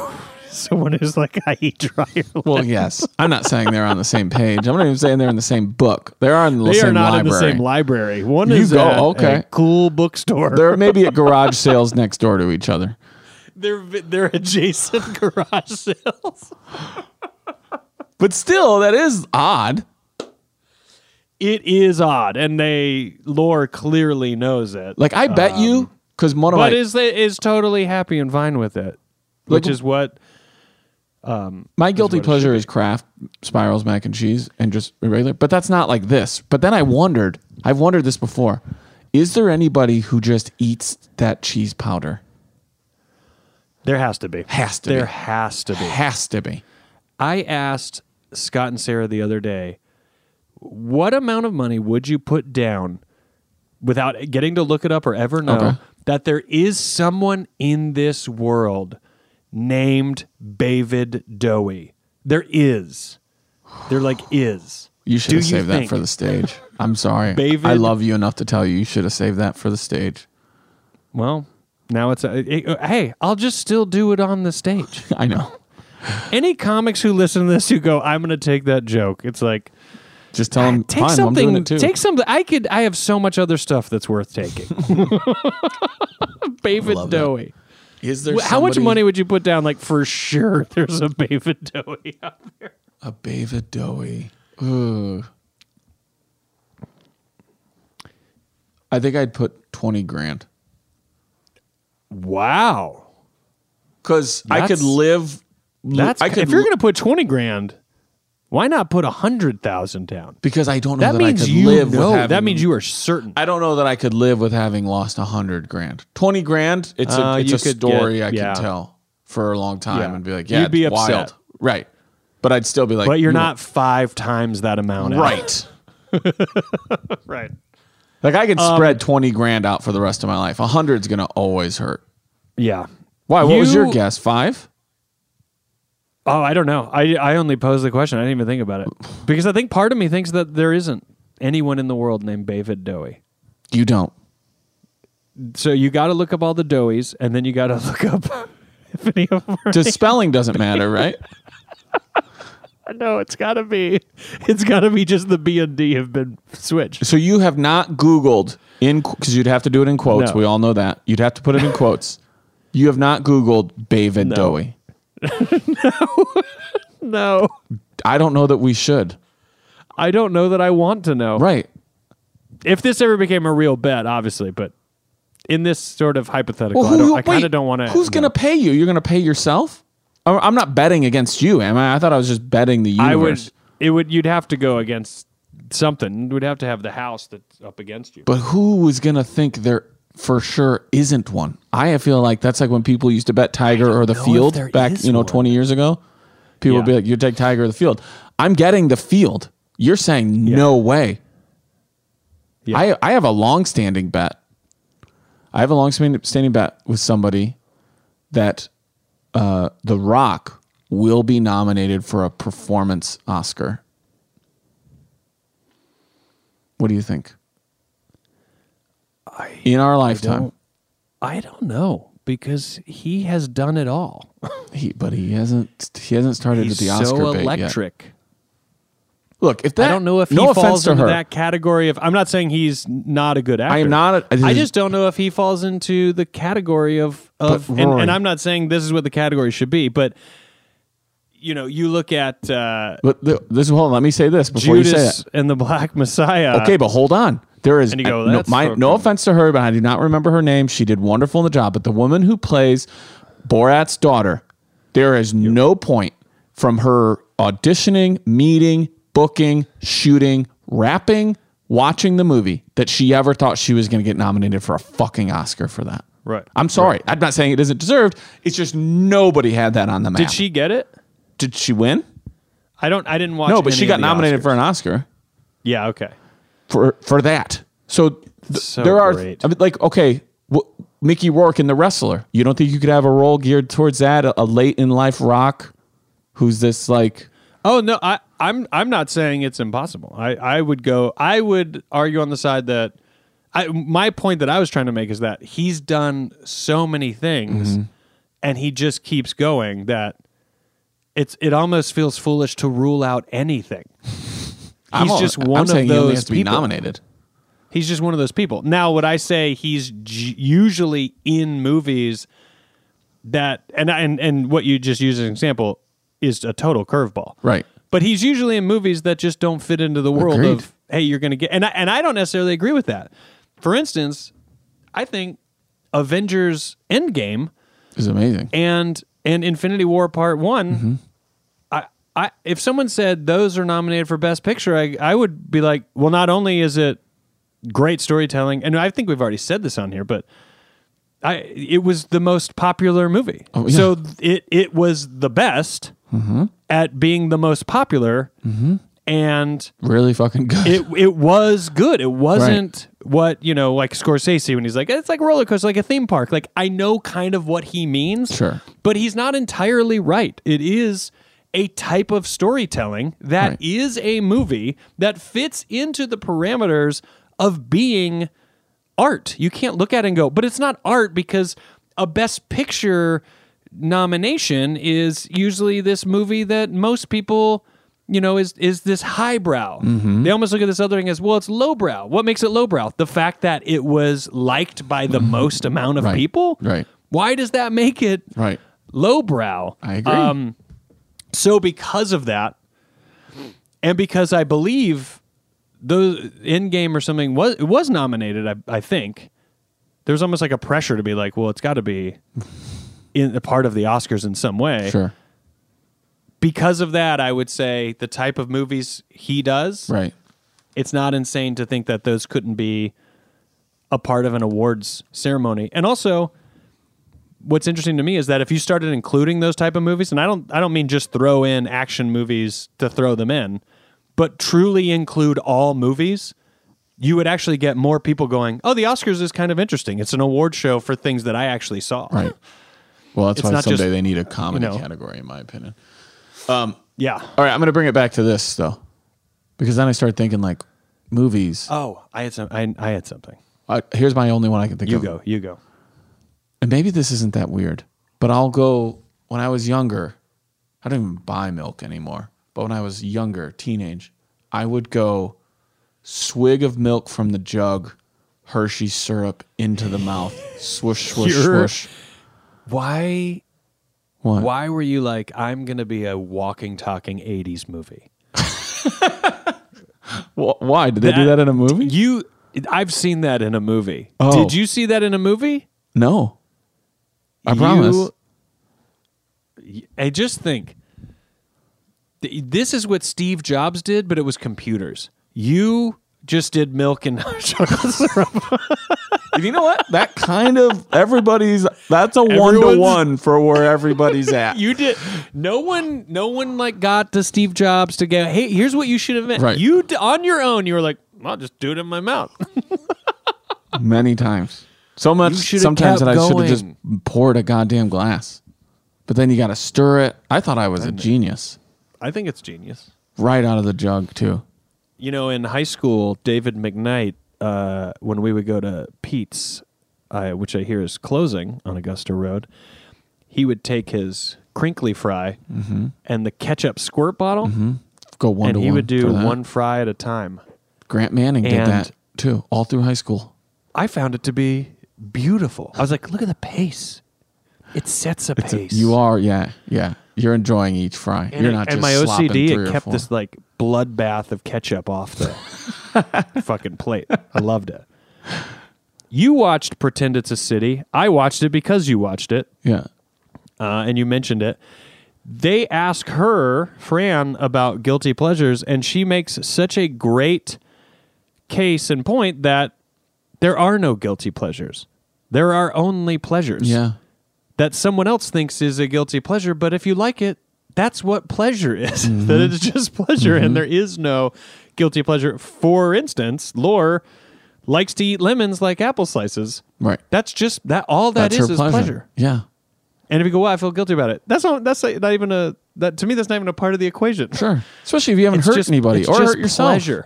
someone who's like, I eat dryer. Well, yes. I'm not saying they're on the same page. I'm not even saying they're in the same book. They are in the They same are not library. in the same library. One You is go, at okay. a cool bookstore. They're maybe at garage sales next door to each other. They're they're adjacent garage sales. But still, that is odd. It is odd, and they lore clearly knows it. Like, I bet you, because one of but my... is is totally happy and fine with it, Like- which is what My guilty what it pleasure should is Kraft Spirals mac and cheese and just regular, but that's not like this. But then I wondered, I've wondered this before, is there anybody who just eats that cheese powder? there has to be. Has to there be. has to be. Has to be. I asked Scott and Sarah the other day, what amount of money would you put down without getting to look it up or ever know Okay. that there is someone in this world named David Dowie? There is. There like is. You should Do have saved that think- for the stage. I'm sorry. David- I love you enough to tell you you should have saved that for the stage. Well, now it's a, it- hey, I'll just still do it on the stage. I know. Any comics who listen to this who go, I'm going to take that joke. It's like, Just tell them, take fine, I'm something. doing it too. Take something. I could. I have so much other stuff that's worth taking. David Love that. Dowie. Is there Wh- How much somebody- money would you put down? Like for sure, there's a David Dowie out there. A David Dowie. Ugh. I think I'd put twenty grand. Wow. Because I could That's- live. That's I could if you're li- going to put twenty grand, why not put a hundred thousand down? because I don't know That that, means I could you live know. with having. That means you are certain. I don't know that I could live with having lost a hundred grand. Twenty grand. It's a Uh, it's you a could story get- I yeah. can tell for a long time Yeah. and be like, yeah, You'd be it's upset. wild. Right? But I'd still be like, but you're you- not five times that amount. out. right. Right. Like I could Um, spread twenty grand out for the rest of my life. A hundred's gonna always hurt. Yeah. Why? What was your You- guess? Five? Oh, I don't know. I I only posed the question. I didn't even think about it because I think part of me thinks that there isn't anyone in the world named David Dowie. You don't. So you got to look up all the Dowies, and then you got to look up if any of them are. Just spelling doesn't matter, right? No, it's got to be. It's got to be just the B and D have been switched. So you have not Googled in because you'd have to do it in quotes. No. We all know that. You'd have to put it in quotes. You have not Googled David No. Dowie. No, I don't know that we should. I don't know that I want to know. Right. If this ever became a real bet, obviously, but in this sort of hypothetical, Well, I, who, don't, I kind wait, of don't want to. Who's going to pay you? You're going to pay yourself? I'm I'm not betting against you, am I? I thought I was just betting the universe. I would. It would. You'd have to go against something. We'd have to have the house that's up against you. But who was going to think there for sure isn't one? I feel like that's like when people used to bet Tiger or the know if field there back, is you know, one. twenty years ago. People would be Yeah. like, you take Tiger or the field. I'm getting the field. You're saying no way. Yeah. I I have a long-standing bet. I have a long-standing bet with somebody that uh, The Rock will be nominated for a performance Oscar. What do you think? I, In our I lifetime. don't, I don't know because he has done it all. He, but he hasn't. He hasn't started He's at the Oscar so bait yet. electric. Look, if that, I don't know if he no offense falls to into her, that category of. I'm not saying he's not a good actor. I am not. A, I just don't know if he falls into the category of of. But, And, Rory- and I'm not saying this is what the category should be, but you know, you look at uh, But the, this is hold on. Let me say this before you say Judas it. and the Black Messiah. Okay, but hold on. There is And you go, no, "That's my, fucking-" no offense to her, but I do not remember her name. She did wonderful in the job. But the woman who plays Borat's daughter, there is no point from her auditioning, meeting, booking, shooting, rapping, watching the movie that she ever thought she was going to get nominated for a fucking Oscar for that. Right. I'm sorry. I'm not saying it isn't deserved. It's just nobody had that on the map. Did she get it? Did she win? I don't. I didn't watch. No, but any she of got the nominated Oscars. for an Oscar. Yeah. Okay. for for that. So, th- So there are great. I mean, like okay, wh- Mickey Rourke in The Wrestler. You don't think you could have a role geared towards that? A, a late in life rock, who's this like? Oh no, I, I'm I'm not saying it's impossible. I, I would go. I would argue on the side that I my point that I was trying to make is that he's done so many things, Mm-hmm. and he just keeps going. That it's it almost feels foolish to rule out anything. I'm He's all- just I'm one of saying he only those has to be people. nominated. He's just one of those people. Now, would I say he's j- usually in movies that, and and and what you just used as an example is a total curveball, Right. But he's usually in movies that just don't fit into the world Agreed. of, hey, you're going to get, and I, and I don't necessarily agree with that. For instance, I think Avengers Endgame Is amazing. and and Infinity War Part One, Mm-hmm. I, I if someone said those are nominated for Best Picture, I I would be like, well, not only is it great storytelling, and I think we've already said this on here, but I it was the most popular movie, Oh, yeah. so it it was the best at being the most popular, and Really fucking good. it it was good. It wasn't what, you know, like Scorsese when he's like, it's like a roller coaster, like a theme park. Like, I know kind of what he means. Sure. But he's not entirely right. It is a type of storytelling that Right. is a movie that fits into the parameters of being art. You can't look at it and go, but it's not art, because a Best Picture nomination is usually this movie that most people, you know, is is this highbrow. Mm-hmm. They almost look at this other thing as, well, it's lowbrow. What makes it lowbrow? The fact that it was liked by the most amount of Right. people? Right. Why does that make it Right. lowbrow? I agree. Um, so because of that, and because I believe the Endgame or something was it was nominated, I, I think there's almost like a pressure to be like, well, it's got to be in a part of the Oscars in some way. Sure. Because of that, I would say the type of movies he does, Right. it's not insane to think that those couldn't be a part of an awards ceremony. And also, what's interesting to me is that if you started including those type of movies, and I don't I don't mean just throw in action movies to throw them in, but truly include all movies, you would actually get more people going, oh, the Oscars is kind of interesting. It's an award show for things that I actually saw. Right. Well, that's It's why not someday just, they need a comedy you know- category, in my opinion. Yeah. All right, I'm going to bring it back to this, though, because then I started thinking, like, movies. Oh, I had some I, I had something. Uh, here's my only one I can think You of. go. You go. And maybe this isn't that weird, but I'll go, when I was younger, I don't even buy milk anymore, but when I was younger, teenage, I would go swig of milk from the jug, Hershey syrup into the mouth, swoosh, swoosh, You're- swoosh. Why What? why were you like, I'm gonna be a walking, talking eighties movie? Wh- Why? Did they do that in a movie? You I've seen that in a movie. Oh. Did you see that in a movie? No. I You- promise. I just think th- this is what Steve Jobs did, but it was computers. You just did milk and chocolate syrup. You know what? That kind of everybody's. That's a one to one for where everybody's at. You did. No one, no one like got to Steve Jobs to go, hey, here's what you should have meant. Right. You d- on your own, you were like, I'll just do it in my mouth. Many times, so much. You should've Sometimes that kept I should have just going. poured a goddamn glass. But then you got to stir it. I thought I was a genius. I think it's genius. Right out of the jug too. You know, in high school, David McKnight, uh, when we would go to Pete's, uh, which I hear is closing on Augusta Road, he would take his crinkly fry and the ketchup squirt bottle, Go one and to he one. would do for that. one fry at a time. Grant Manning did And- that too, all through high school. I found it to be beautiful. I was like, look at the pace. It sets a It's a- pace. you are, yeah, yeah. You're enjoying each fry. And, You're it- not and just my O C slopping D, three it or kept four. this like bloodbath of ketchup off the fucking plate. I loved it. You watched Pretend It's a City. I watched it because you watched it, Yeah. uh, and you mentioned it. They ask her, Fran, about guilty pleasures, and she makes such a great case and point that there are no guilty pleasures. There are only pleasures. Yeah. That someone else thinks is a guilty pleasure, but if you like it, that's what pleasure is. That it's just pleasure, and there is no guilty pleasure. For instance, Lore likes to eat lemons like apple slices. Right. That's just that. All that That's is her is pleasure. pleasure. Yeah. And if you go, well, I feel guilty about it. That's not. That's like not even a. That to me, that's not even a part of the equation. Sure. Especially if you haven't It's hurt just, anybody it's or just hurt yourself. pleasure.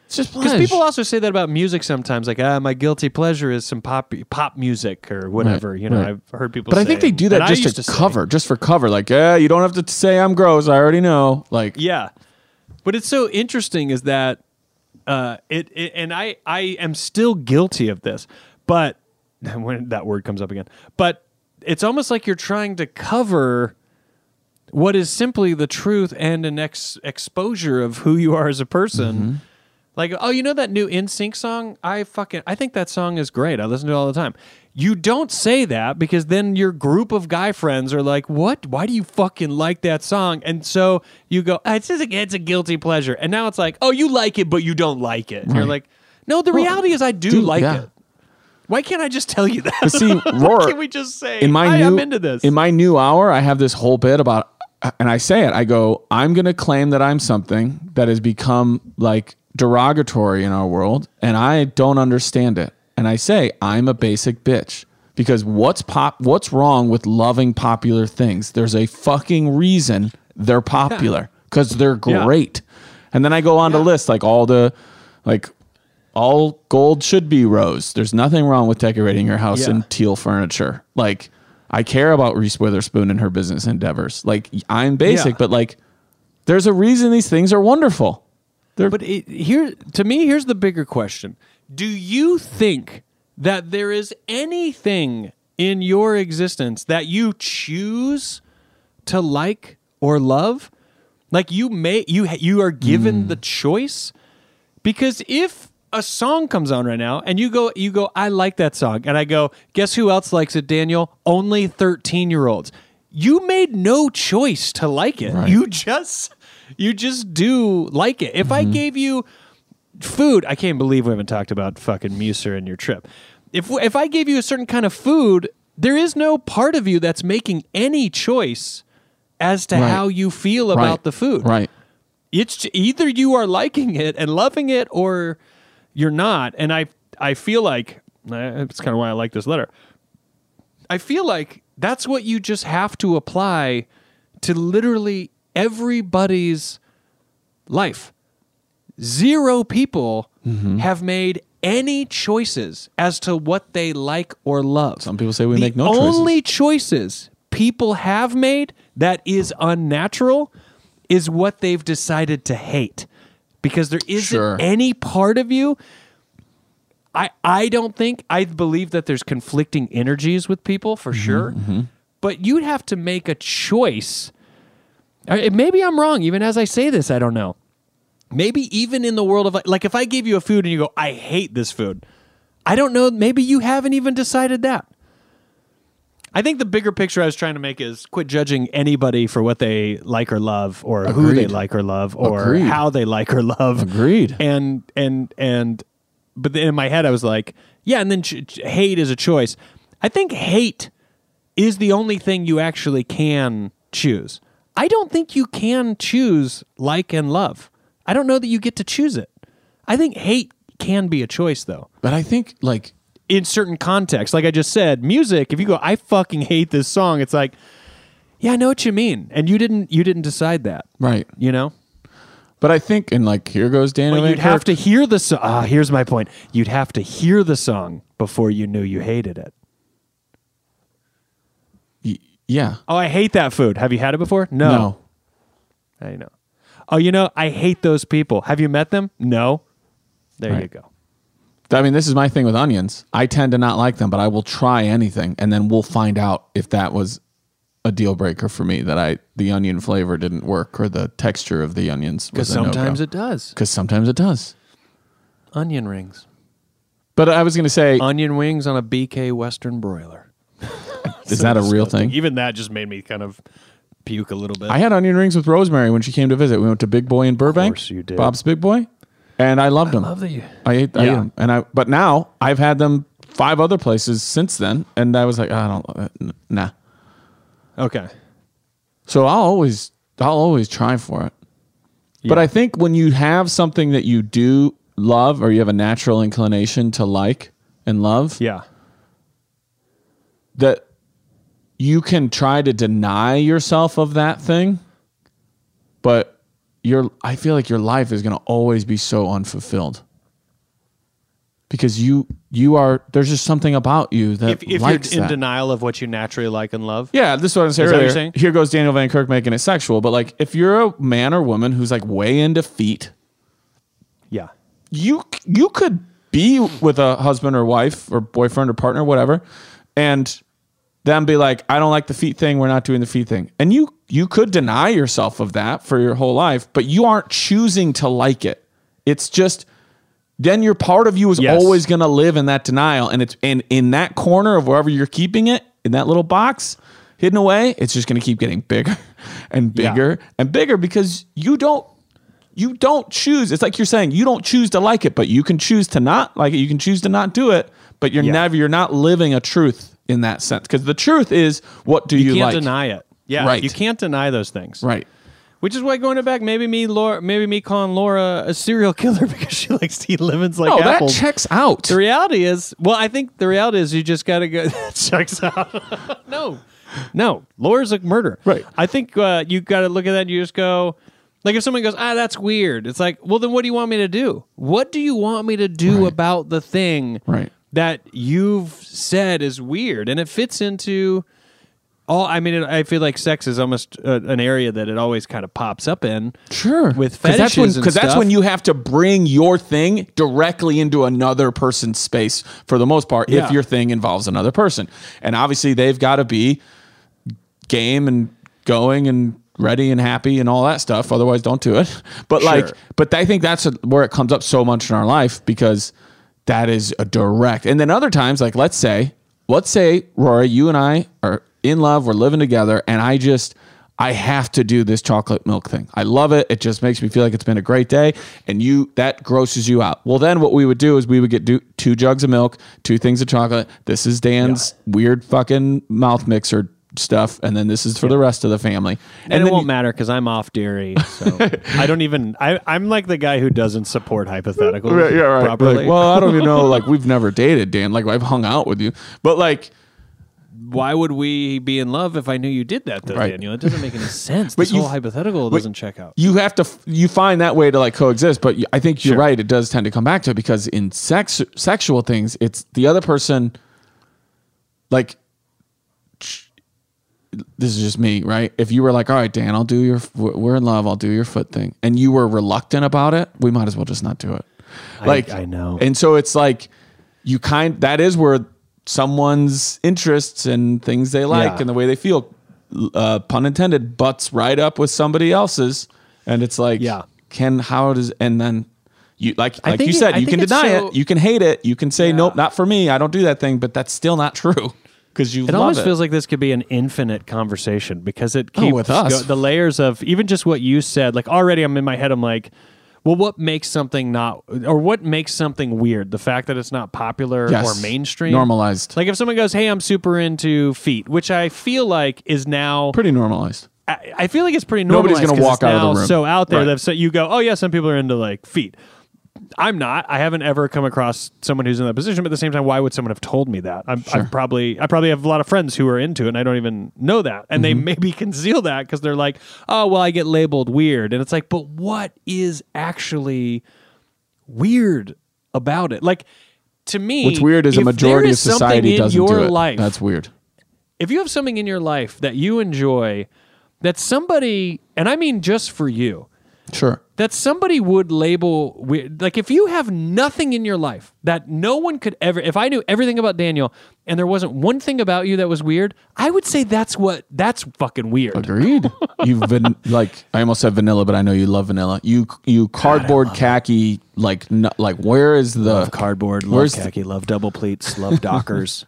It's just Because pleasure. people also say that about music sometimes, like, ah, my guilty pleasure is some pop pop music or whatever. Right, you know, right. I've heard people. But say, I think they do that and I just used to, say- cover, just for cover. Like, yeah, you don't have to say I'm gross. I already know. Like, Yeah, but it's so interesting is that uh, it, it and I I am still guilty of this, but when that word comes up again, but it's almost like you're trying to cover what is simply the truth and an ex- exposure of who you are as a person. Mm-hmm. Like, oh, you know that new N Sync song? I fucking I think that song is great. I listen to it all the time. You don't say that because then your group of guy friends are like, "What? Why do you fucking like that song?" And so you go, ah, "It's just a, it's a guilty pleasure." And now it's like, "Oh, you like it, but you don't like it." And you're Right. like, "No, the reality is I do dude, like yeah. it. Why can't I just tell you that?" But see, Why Roar, can't we just say, in my I new, am into this? In my new hour, I have this whole bit about, and I say it. I go, I'm going to claim that I'm something that has become like derogatory in our world, and I don't understand it. And I say I'm a basic bitch because what's pop? What's wrong with loving popular things? There's a fucking reason they're popular because they're Yeah. great. And then I go on to list like all the, like. All gold should be rose. There's nothing wrong with decorating your house Yeah. in teal furniture. Like, I care about Reese Witherspoon and her business endeavors. Like, I'm basic, Yeah. but like, there's a reason these things are wonderful. They're But it, here, to me, here's the bigger question: do you think that there is anything in your existence that you choose to like or love? Like you may you you are given the choice? Because if a song comes on right now and you go you go I like that song, and I go, guess who else likes it, Daniel? Only thirteen year olds. You made no choice to like it. Right. You just you just do like it. If I gave you food, I can't believe we haven't talked about fucking Muser and your trip. If if I gave you a certain kind of food, there is no part of you that's making any choice as to Right. how you feel about right, the food. right. It's either you are liking it and loving it, or you're not. And I I feel like that's kind of why I like this letter. I feel like that's what you just have to apply to literally everybody's life. Zero people have made any choices as to what they like or love. Some people say we the make no choices. only choices people have made that is unnatural is what they've decided to hate, because there isn't Sure. any part of you. I I don't think I believe that there's conflicting energies with people for Mm-hmm, sure, but you'd have to make a choice. Uh, Maybe I'm wrong. Even as I say this, I don't know. Maybe even in the world of like, like if I gave you a food and you go, I hate this food. I don't know. Maybe you haven't even decided that. I think the bigger picture I was trying to make is quit judging anybody for what they like or love, or who they Agreed. like or love, or Agreed. how they like or love. Agreed. And and and, but then in my head I was like, yeah. And then ch- ch- hate is a choice. I think hate is the only thing you actually can choose. I don't think you can choose like and love. I don't know that you get to choose it. I think hate can be a choice though. But I think like In certain contexts, like I just said, music, if you go, I fucking hate this song, it's like, yeah, I know what you mean. And you didn't you didn't decide that. right. You know? But I think and like here goes Daniel. But you'd Van have Kirk. to hear the song. Ah, here's my point. You'd have to hear the song before you knew you hated it. Y- yeah. Oh, I hate that food. Have you had it before? No. No. I know. Oh, you know, I hate those people. Have you met them? No. There you Right. go. I mean, this is my thing with onions. I tend to not like them, but I will try anything, and then we'll find out if that was a deal breaker for me, that I the onion flavor didn't work or the texture of the onions was Because a no-go. sometimes it does. Because sometimes it does. Onion rings. But I was going to say, Onion wings on a B K Western broiler. is that a real thing? Even that just made me kind of puke a little bit. I had onion rings with Rosemary when she came to visit. We went to Big Boy in Burbank. course you did. Bob's Big Boy. And I loved them. love that you. I ate, I ate Yeah. them. And I, but now I've had them five other places since then. And I was like, I don't, uh, n- nah. Okay. So I'll always, I'll always try for it. But Yeah. I think when you have something that you do love, or you have a natural inclination to like and love, Yeah. that you can try to deny yourself of that thing, but your I feel like your life is going to always be so unfulfilled. Because you you are there's just something about you that If, if likes you're in that. denial of what you naturally like and love. Yeah, this is what I'm saying Is that what earlier. you're saying? Here goes Daniel Van Kirk making it sexual. But like, if you're a man or woman who's like way into feet, Yeah. you you could be with a husband or wife or boyfriend or partner, whatever, and then be like, I don't like the feet thing. We're not doing the feet thing. And you you could deny yourself of that for your whole life, but you aren't choosing to like it. It's just then your part of you is Yes. always going to live in that denial, and it's and in that corner of wherever you're keeping it in that little box hidden away, it's just going to keep getting bigger and bigger Yeah. and bigger because you don't. You don't choose. It's like you're saying you don't choose to like it, but you can choose to not like it. You can choose to not do it, but you're Yeah. never. You're not living a truth in that sense because the truth is what do you, You can't like? deny it. Yeah. Right. You can't deny those things. Right. Which is why going it back, maybe me, Laura, maybe me calling Laura a serial killer because she likes to eat lemons like No, apples. that checks out. The reality is, well, I think the reality is you just got to go. That checks out. no, no, Laura's a murderer. Right. I think uh, you got to look at that and you just go, like if someone goes, ah, that's weird. It's like, well, then what do you want me to do? What do you want me to do Right. about the thing Right. that you've said is weird? And it fits into all. I mean, it, I feel like sex is almost uh, an area that it always kind of pops up in. Sure. With Because that's when fetishes and because that's stuff. when you have to bring your thing directly into another person's space for the most part Yeah. if your thing involves another person. And obviously they've got to be game and going and ready and happy and all that stuff. Otherwise don't do it. But like Sure. but I think that's a, where it comes up so much in our life because that is a direct. And then other times like let's say let's say Rory, you and I are in love, we're living together, and I just I have to do this chocolate milk thing. I love it. It just makes me feel like it's been a great day. And you that grosses you out. Well, then what we would do is we would get do, two jugs of milk, two things of chocolate. This is Dan's weird fucking mouth mixer stuff, and then this is for the rest of the family. And, And, it then won't you- matter because I'm off dairy, so I don't even. I, I'm like the guy who doesn't support hypotheticals Right, yeah, right. properly. Like, well, I don't even know. Like, we've never dated, Dan. Like, I've hung out with you, but like, why would we be in love if I knew you did that, though, Right. Daniel? It doesn't make any sense. But This you- whole hypothetical but doesn't check out. you have to f- you find that way to like coexist. But you- I think you're Sure. right. It does tend to come back to it because in sex sexual things, it's the other person. Like, this is just me, right? If you were like, all right, Dan, I'll do your, we're in love, I'll do your foot thing, and you were reluctant about it, we might as well just not do it. Like, I know. And so it's like, you kind, that is where someone's interests and things they like Yeah. and the way they feel, uh, pun intended, butts right up with somebody else's. And it's like, Yeah. can, how does, and then you, like, I like think you it- said, I you think can it's deny so- it, you can hate it, you can say, Yeah. nope, not for me, I don't do that thing, but that's still not true. Because you It love almost it. feels like this could be an infinite conversation because it Oh, keeps with us. go- the layers of even just what you said. Like already, I'm in my head. I'm like, well, what makes something not, or what makes something weird? The fact that it's not popular Yes. or mainstream, Normalized. Like if someone goes, "Hey, I'm super into feet," which I feel like is now Pretty normalized. I, I feel like it's pretty Nobody's normalized. gonna 'cause walk it's out of the now room. So out there Right. that so you go, oh yeah, some people are into like feet. I'm not. I haven't ever come across someone who's in that position. But at the same time, why would someone have told me that? I'm, Sure. I've probably I probably have a lot of friends who are into it, and I don't even know that. And Mm-hmm. they maybe conceal that because they're like, oh well, I get labeled weird, and it's like, but what is actually weird about it? Like to me, What's weird is a if majority there of is something society in doesn't your do it. life, That's weird. if you have something in your life that you enjoy, that somebody, and I mean just for you, Sure. that somebody would label weird. Like if you have nothing in your life that no one could ever, if I knew everything about Daniel and there wasn't one thing about you that was weird, I would say that's what, that's fucking weird. Agreed. You've been like I almost said vanilla, but I know you love vanilla. You you cardboard khaki like n- like where is the Love cardboard, love Where's the- khaki, love double pleats, love Dockers.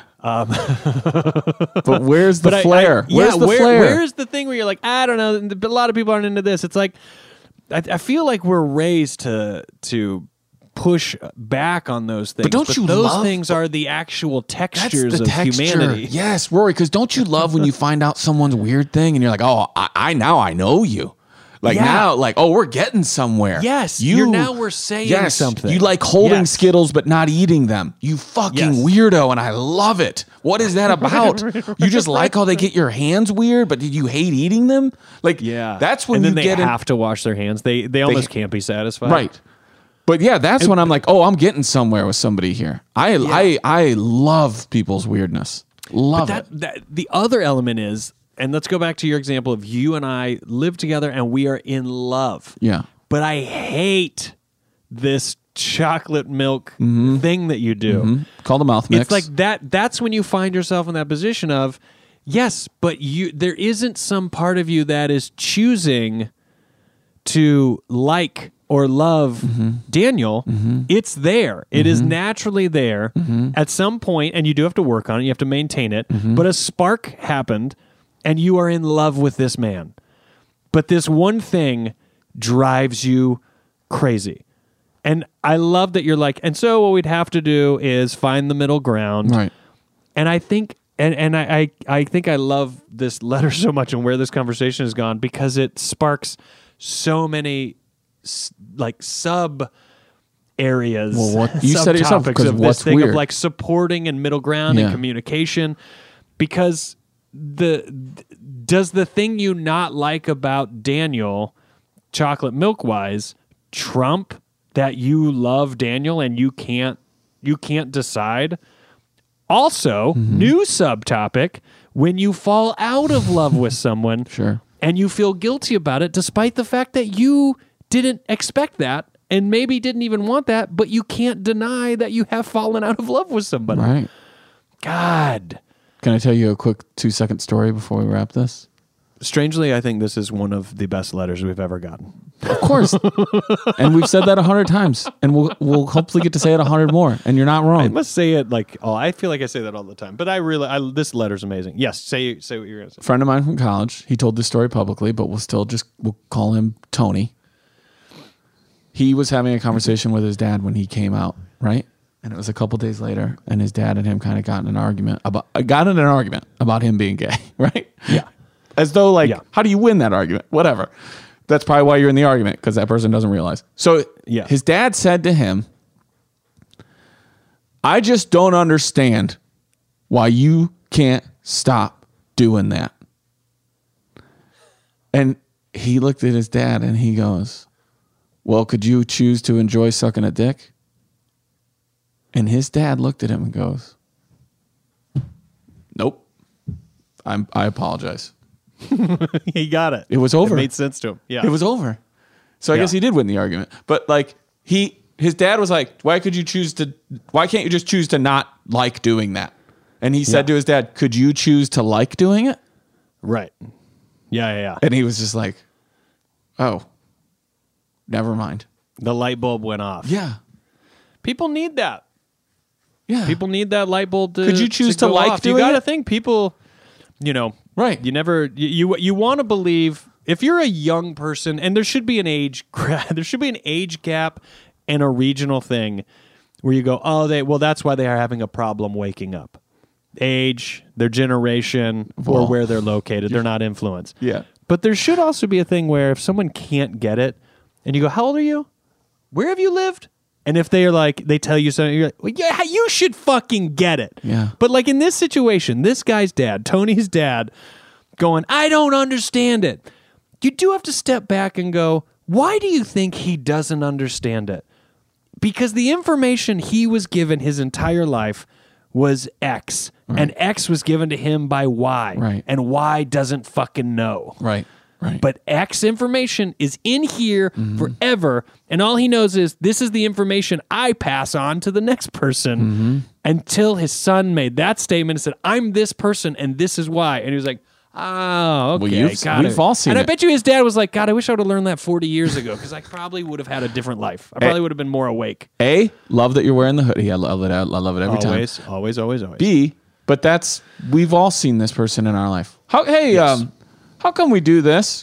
but where's the But I- flair? I- where's yeah, the where- flair? Where's the thing where you're like, I don't know, but a lot of people aren't into this. It's like, I, I feel like we're raised to to push back on those things. don't you those love- things are the actual That's textures the of texture. humanity. Yes, Rory, because don't you love when you find out someone's weird thing and you're like, oh, I, I now I know you. Like Yeah. now, like, oh, we're getting somewhere. Yes, you're now we're saying yes, something. You like holding Yes. Skittles but not eating them. You fucking Yes. weirdo, and I love it. What is that about? You just like how they get your hands weird, but did you hate eating them? Like, Yeah, that's when and then you they get in- have to wash their hands. They they almost can't be satisfied. right. But yeah, that's when I'm like, oh, I'm getting somewhere with somebody here. I I I love people's weirdness. Love That, it. that the other element is, and let's go back to your example of you and I live together and we are in love. Yeah. But I hate this chocolate milk Mm-hmm. thing that you do. Call the mouth mix. It's like that. That's when you find yourself in that position of, yes, but you there isn't some part of you that is choosing to like or love Mm-hmm. Daniel. It's there. It is naturally there Mm-hmm. at some point, and you do have to work on it. You have to maintain it. Mm-hmm. But a spark happened, and you are in love with this man. But this one thing drives you crazy. And I love that you're like, and so what we'd have to do is find the middle ground. right. And I think, and, and I, I, I think I love this letter so much and where this conversation has gone because it sparks so many s- like sub areas. Well, what- you said it yourself, subtopics 'cause of what's this thing weird? of like supporting and middle ground Yeah. and communication, because the does the thing you not like about Daniel, chocolate milk wise, trump that you love Daniel and you can't you can't decide? Also, Mm-hmm. new subtopic, when you fall out of love with someone Sure. and you feel guilty about it despite the fact that you didn't expect that and maybe didn't even want that, but you can't deny that you have fallen out of love with somebody. Right. God. Can I tell you a quick two second story before we wrap this? Strangely, I think this is one of the best letters we've ever gotten. Of course. And we've said that a hundred times, and we'll we'll hopefully get to say it a hundred more. And you're not I wrong. must say it like, oh, I feel like I say that all the time, but I really, I, this letter's amazing. Yes, say say what you're going to say. A friend of mine from college, he told this story publicly, but we'll still just we'll call him Tony. He was having a conversation with his dad when he came out, right? And it was a couple days later, and his dad and him kind of got in an argument about uh, got in an argument about him being gay, right? Yeah. As though like, Yeah. how do you win that argument? Whatever. That's probably why you're in the argument, because that person doesn't realize. So Yeah. his dad said to him, I just don't understand why you can't stop doing that. And he looked at his dad and he goes, well, could you choose to enjoy sucking a dick? And his dad looked at him and goes, nope. I'm, I apologize. He got it. It was over. It made sense to him. Yeah. It was over. So I Yeah. guess he did win the argument. But like he his dad was like, why could you choose to why can't you just choose to not like doing that? And he said Yeah. to his dad, could you choose to like doing it? right. Yeah, yeah, yeah. And he was just like, oh, never mind. The light bulb went off. Yeah. People need that. Yeah. People need that light bulb to. Could you choose to go like off. doing You gotta it? think people. You know, Right. You never. You you, you want to believe if you're a young person, and there should be an age. There should be an age gap and a regional thing where you go, oh, they. Well, that's why they are having a problem waking up. Age, their generation, or Well, where they're located. They're not influenced. Yeah. But there should also be a thing where if someone can't get it, and you go, how old are you? Where have you lived? And if they are like, they tell you something, you're like, well, yeah, you should fucking get it. Yeah. But like in this situation, this guy's dad, Tony's dad, going, I don't understand it. You do have to step back and go, why do you think he doesn't understand it? Because the information he was given his entire life was X, and X was given to him by Y, Right. and Y doesn't fucking know. Right. Right. But X information is in here forever, and all he knows is this is the information I pass on to the next person until his son made that statement and said, I'm this person, and this is why. And he was like, oh, okay, Well, you've- got we've it. all seen And I it. bet you his dad was like, God, I wish I would have learned that forty years ago, because I probably would have had a different life. I probably would have been more awake. A, love that you're wearing the hoodie. I love it. I love it every time. Always, always, always, always. B, but that's we've all seen this person in our life. How hey, Yes. um, how come we do this?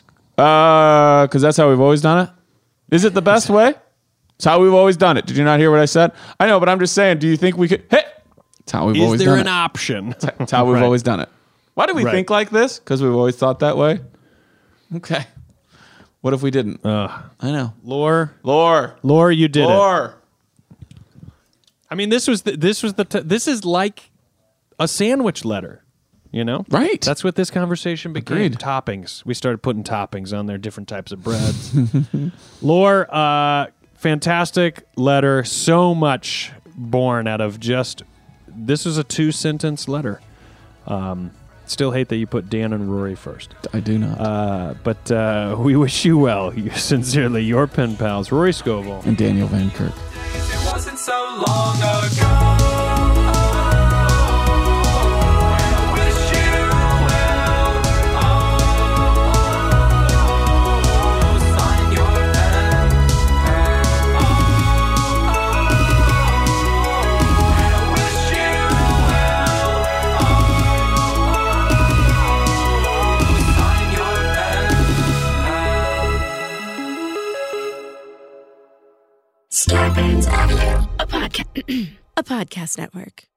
Uh, because that's how we've always done it. Is it the best way? It's how we've always done it. Did you not hear what I said? I know, but I'm just saying. Do you think we could? Hey, it's how we've Is always there done an it. option? It's how we've Right. always done it. Why do we Right. think like this? Because we've always thought that way. Okay. What if we didn't? Ugh. I know. Lore, Lore. Lore, you did it. Lore. I mean, this was the, this was the t- this is like a sandwich letter. You know? Right. That's what this conversation became. Agreed. Toppings. We started putting toppings on there, different types of breads. Lore, uh, fantastic letter. So much born out of just, this is a two-sentence letter. Um, still hate that you put Dan and Rory first. I do not. Uh, but uh, we wish you well. You, sincerely, your pen pals, Rory Scovel. And Daniel Van Kirk. It wasn't so long ago. Starbane's Audio, a podcast, a podcast network.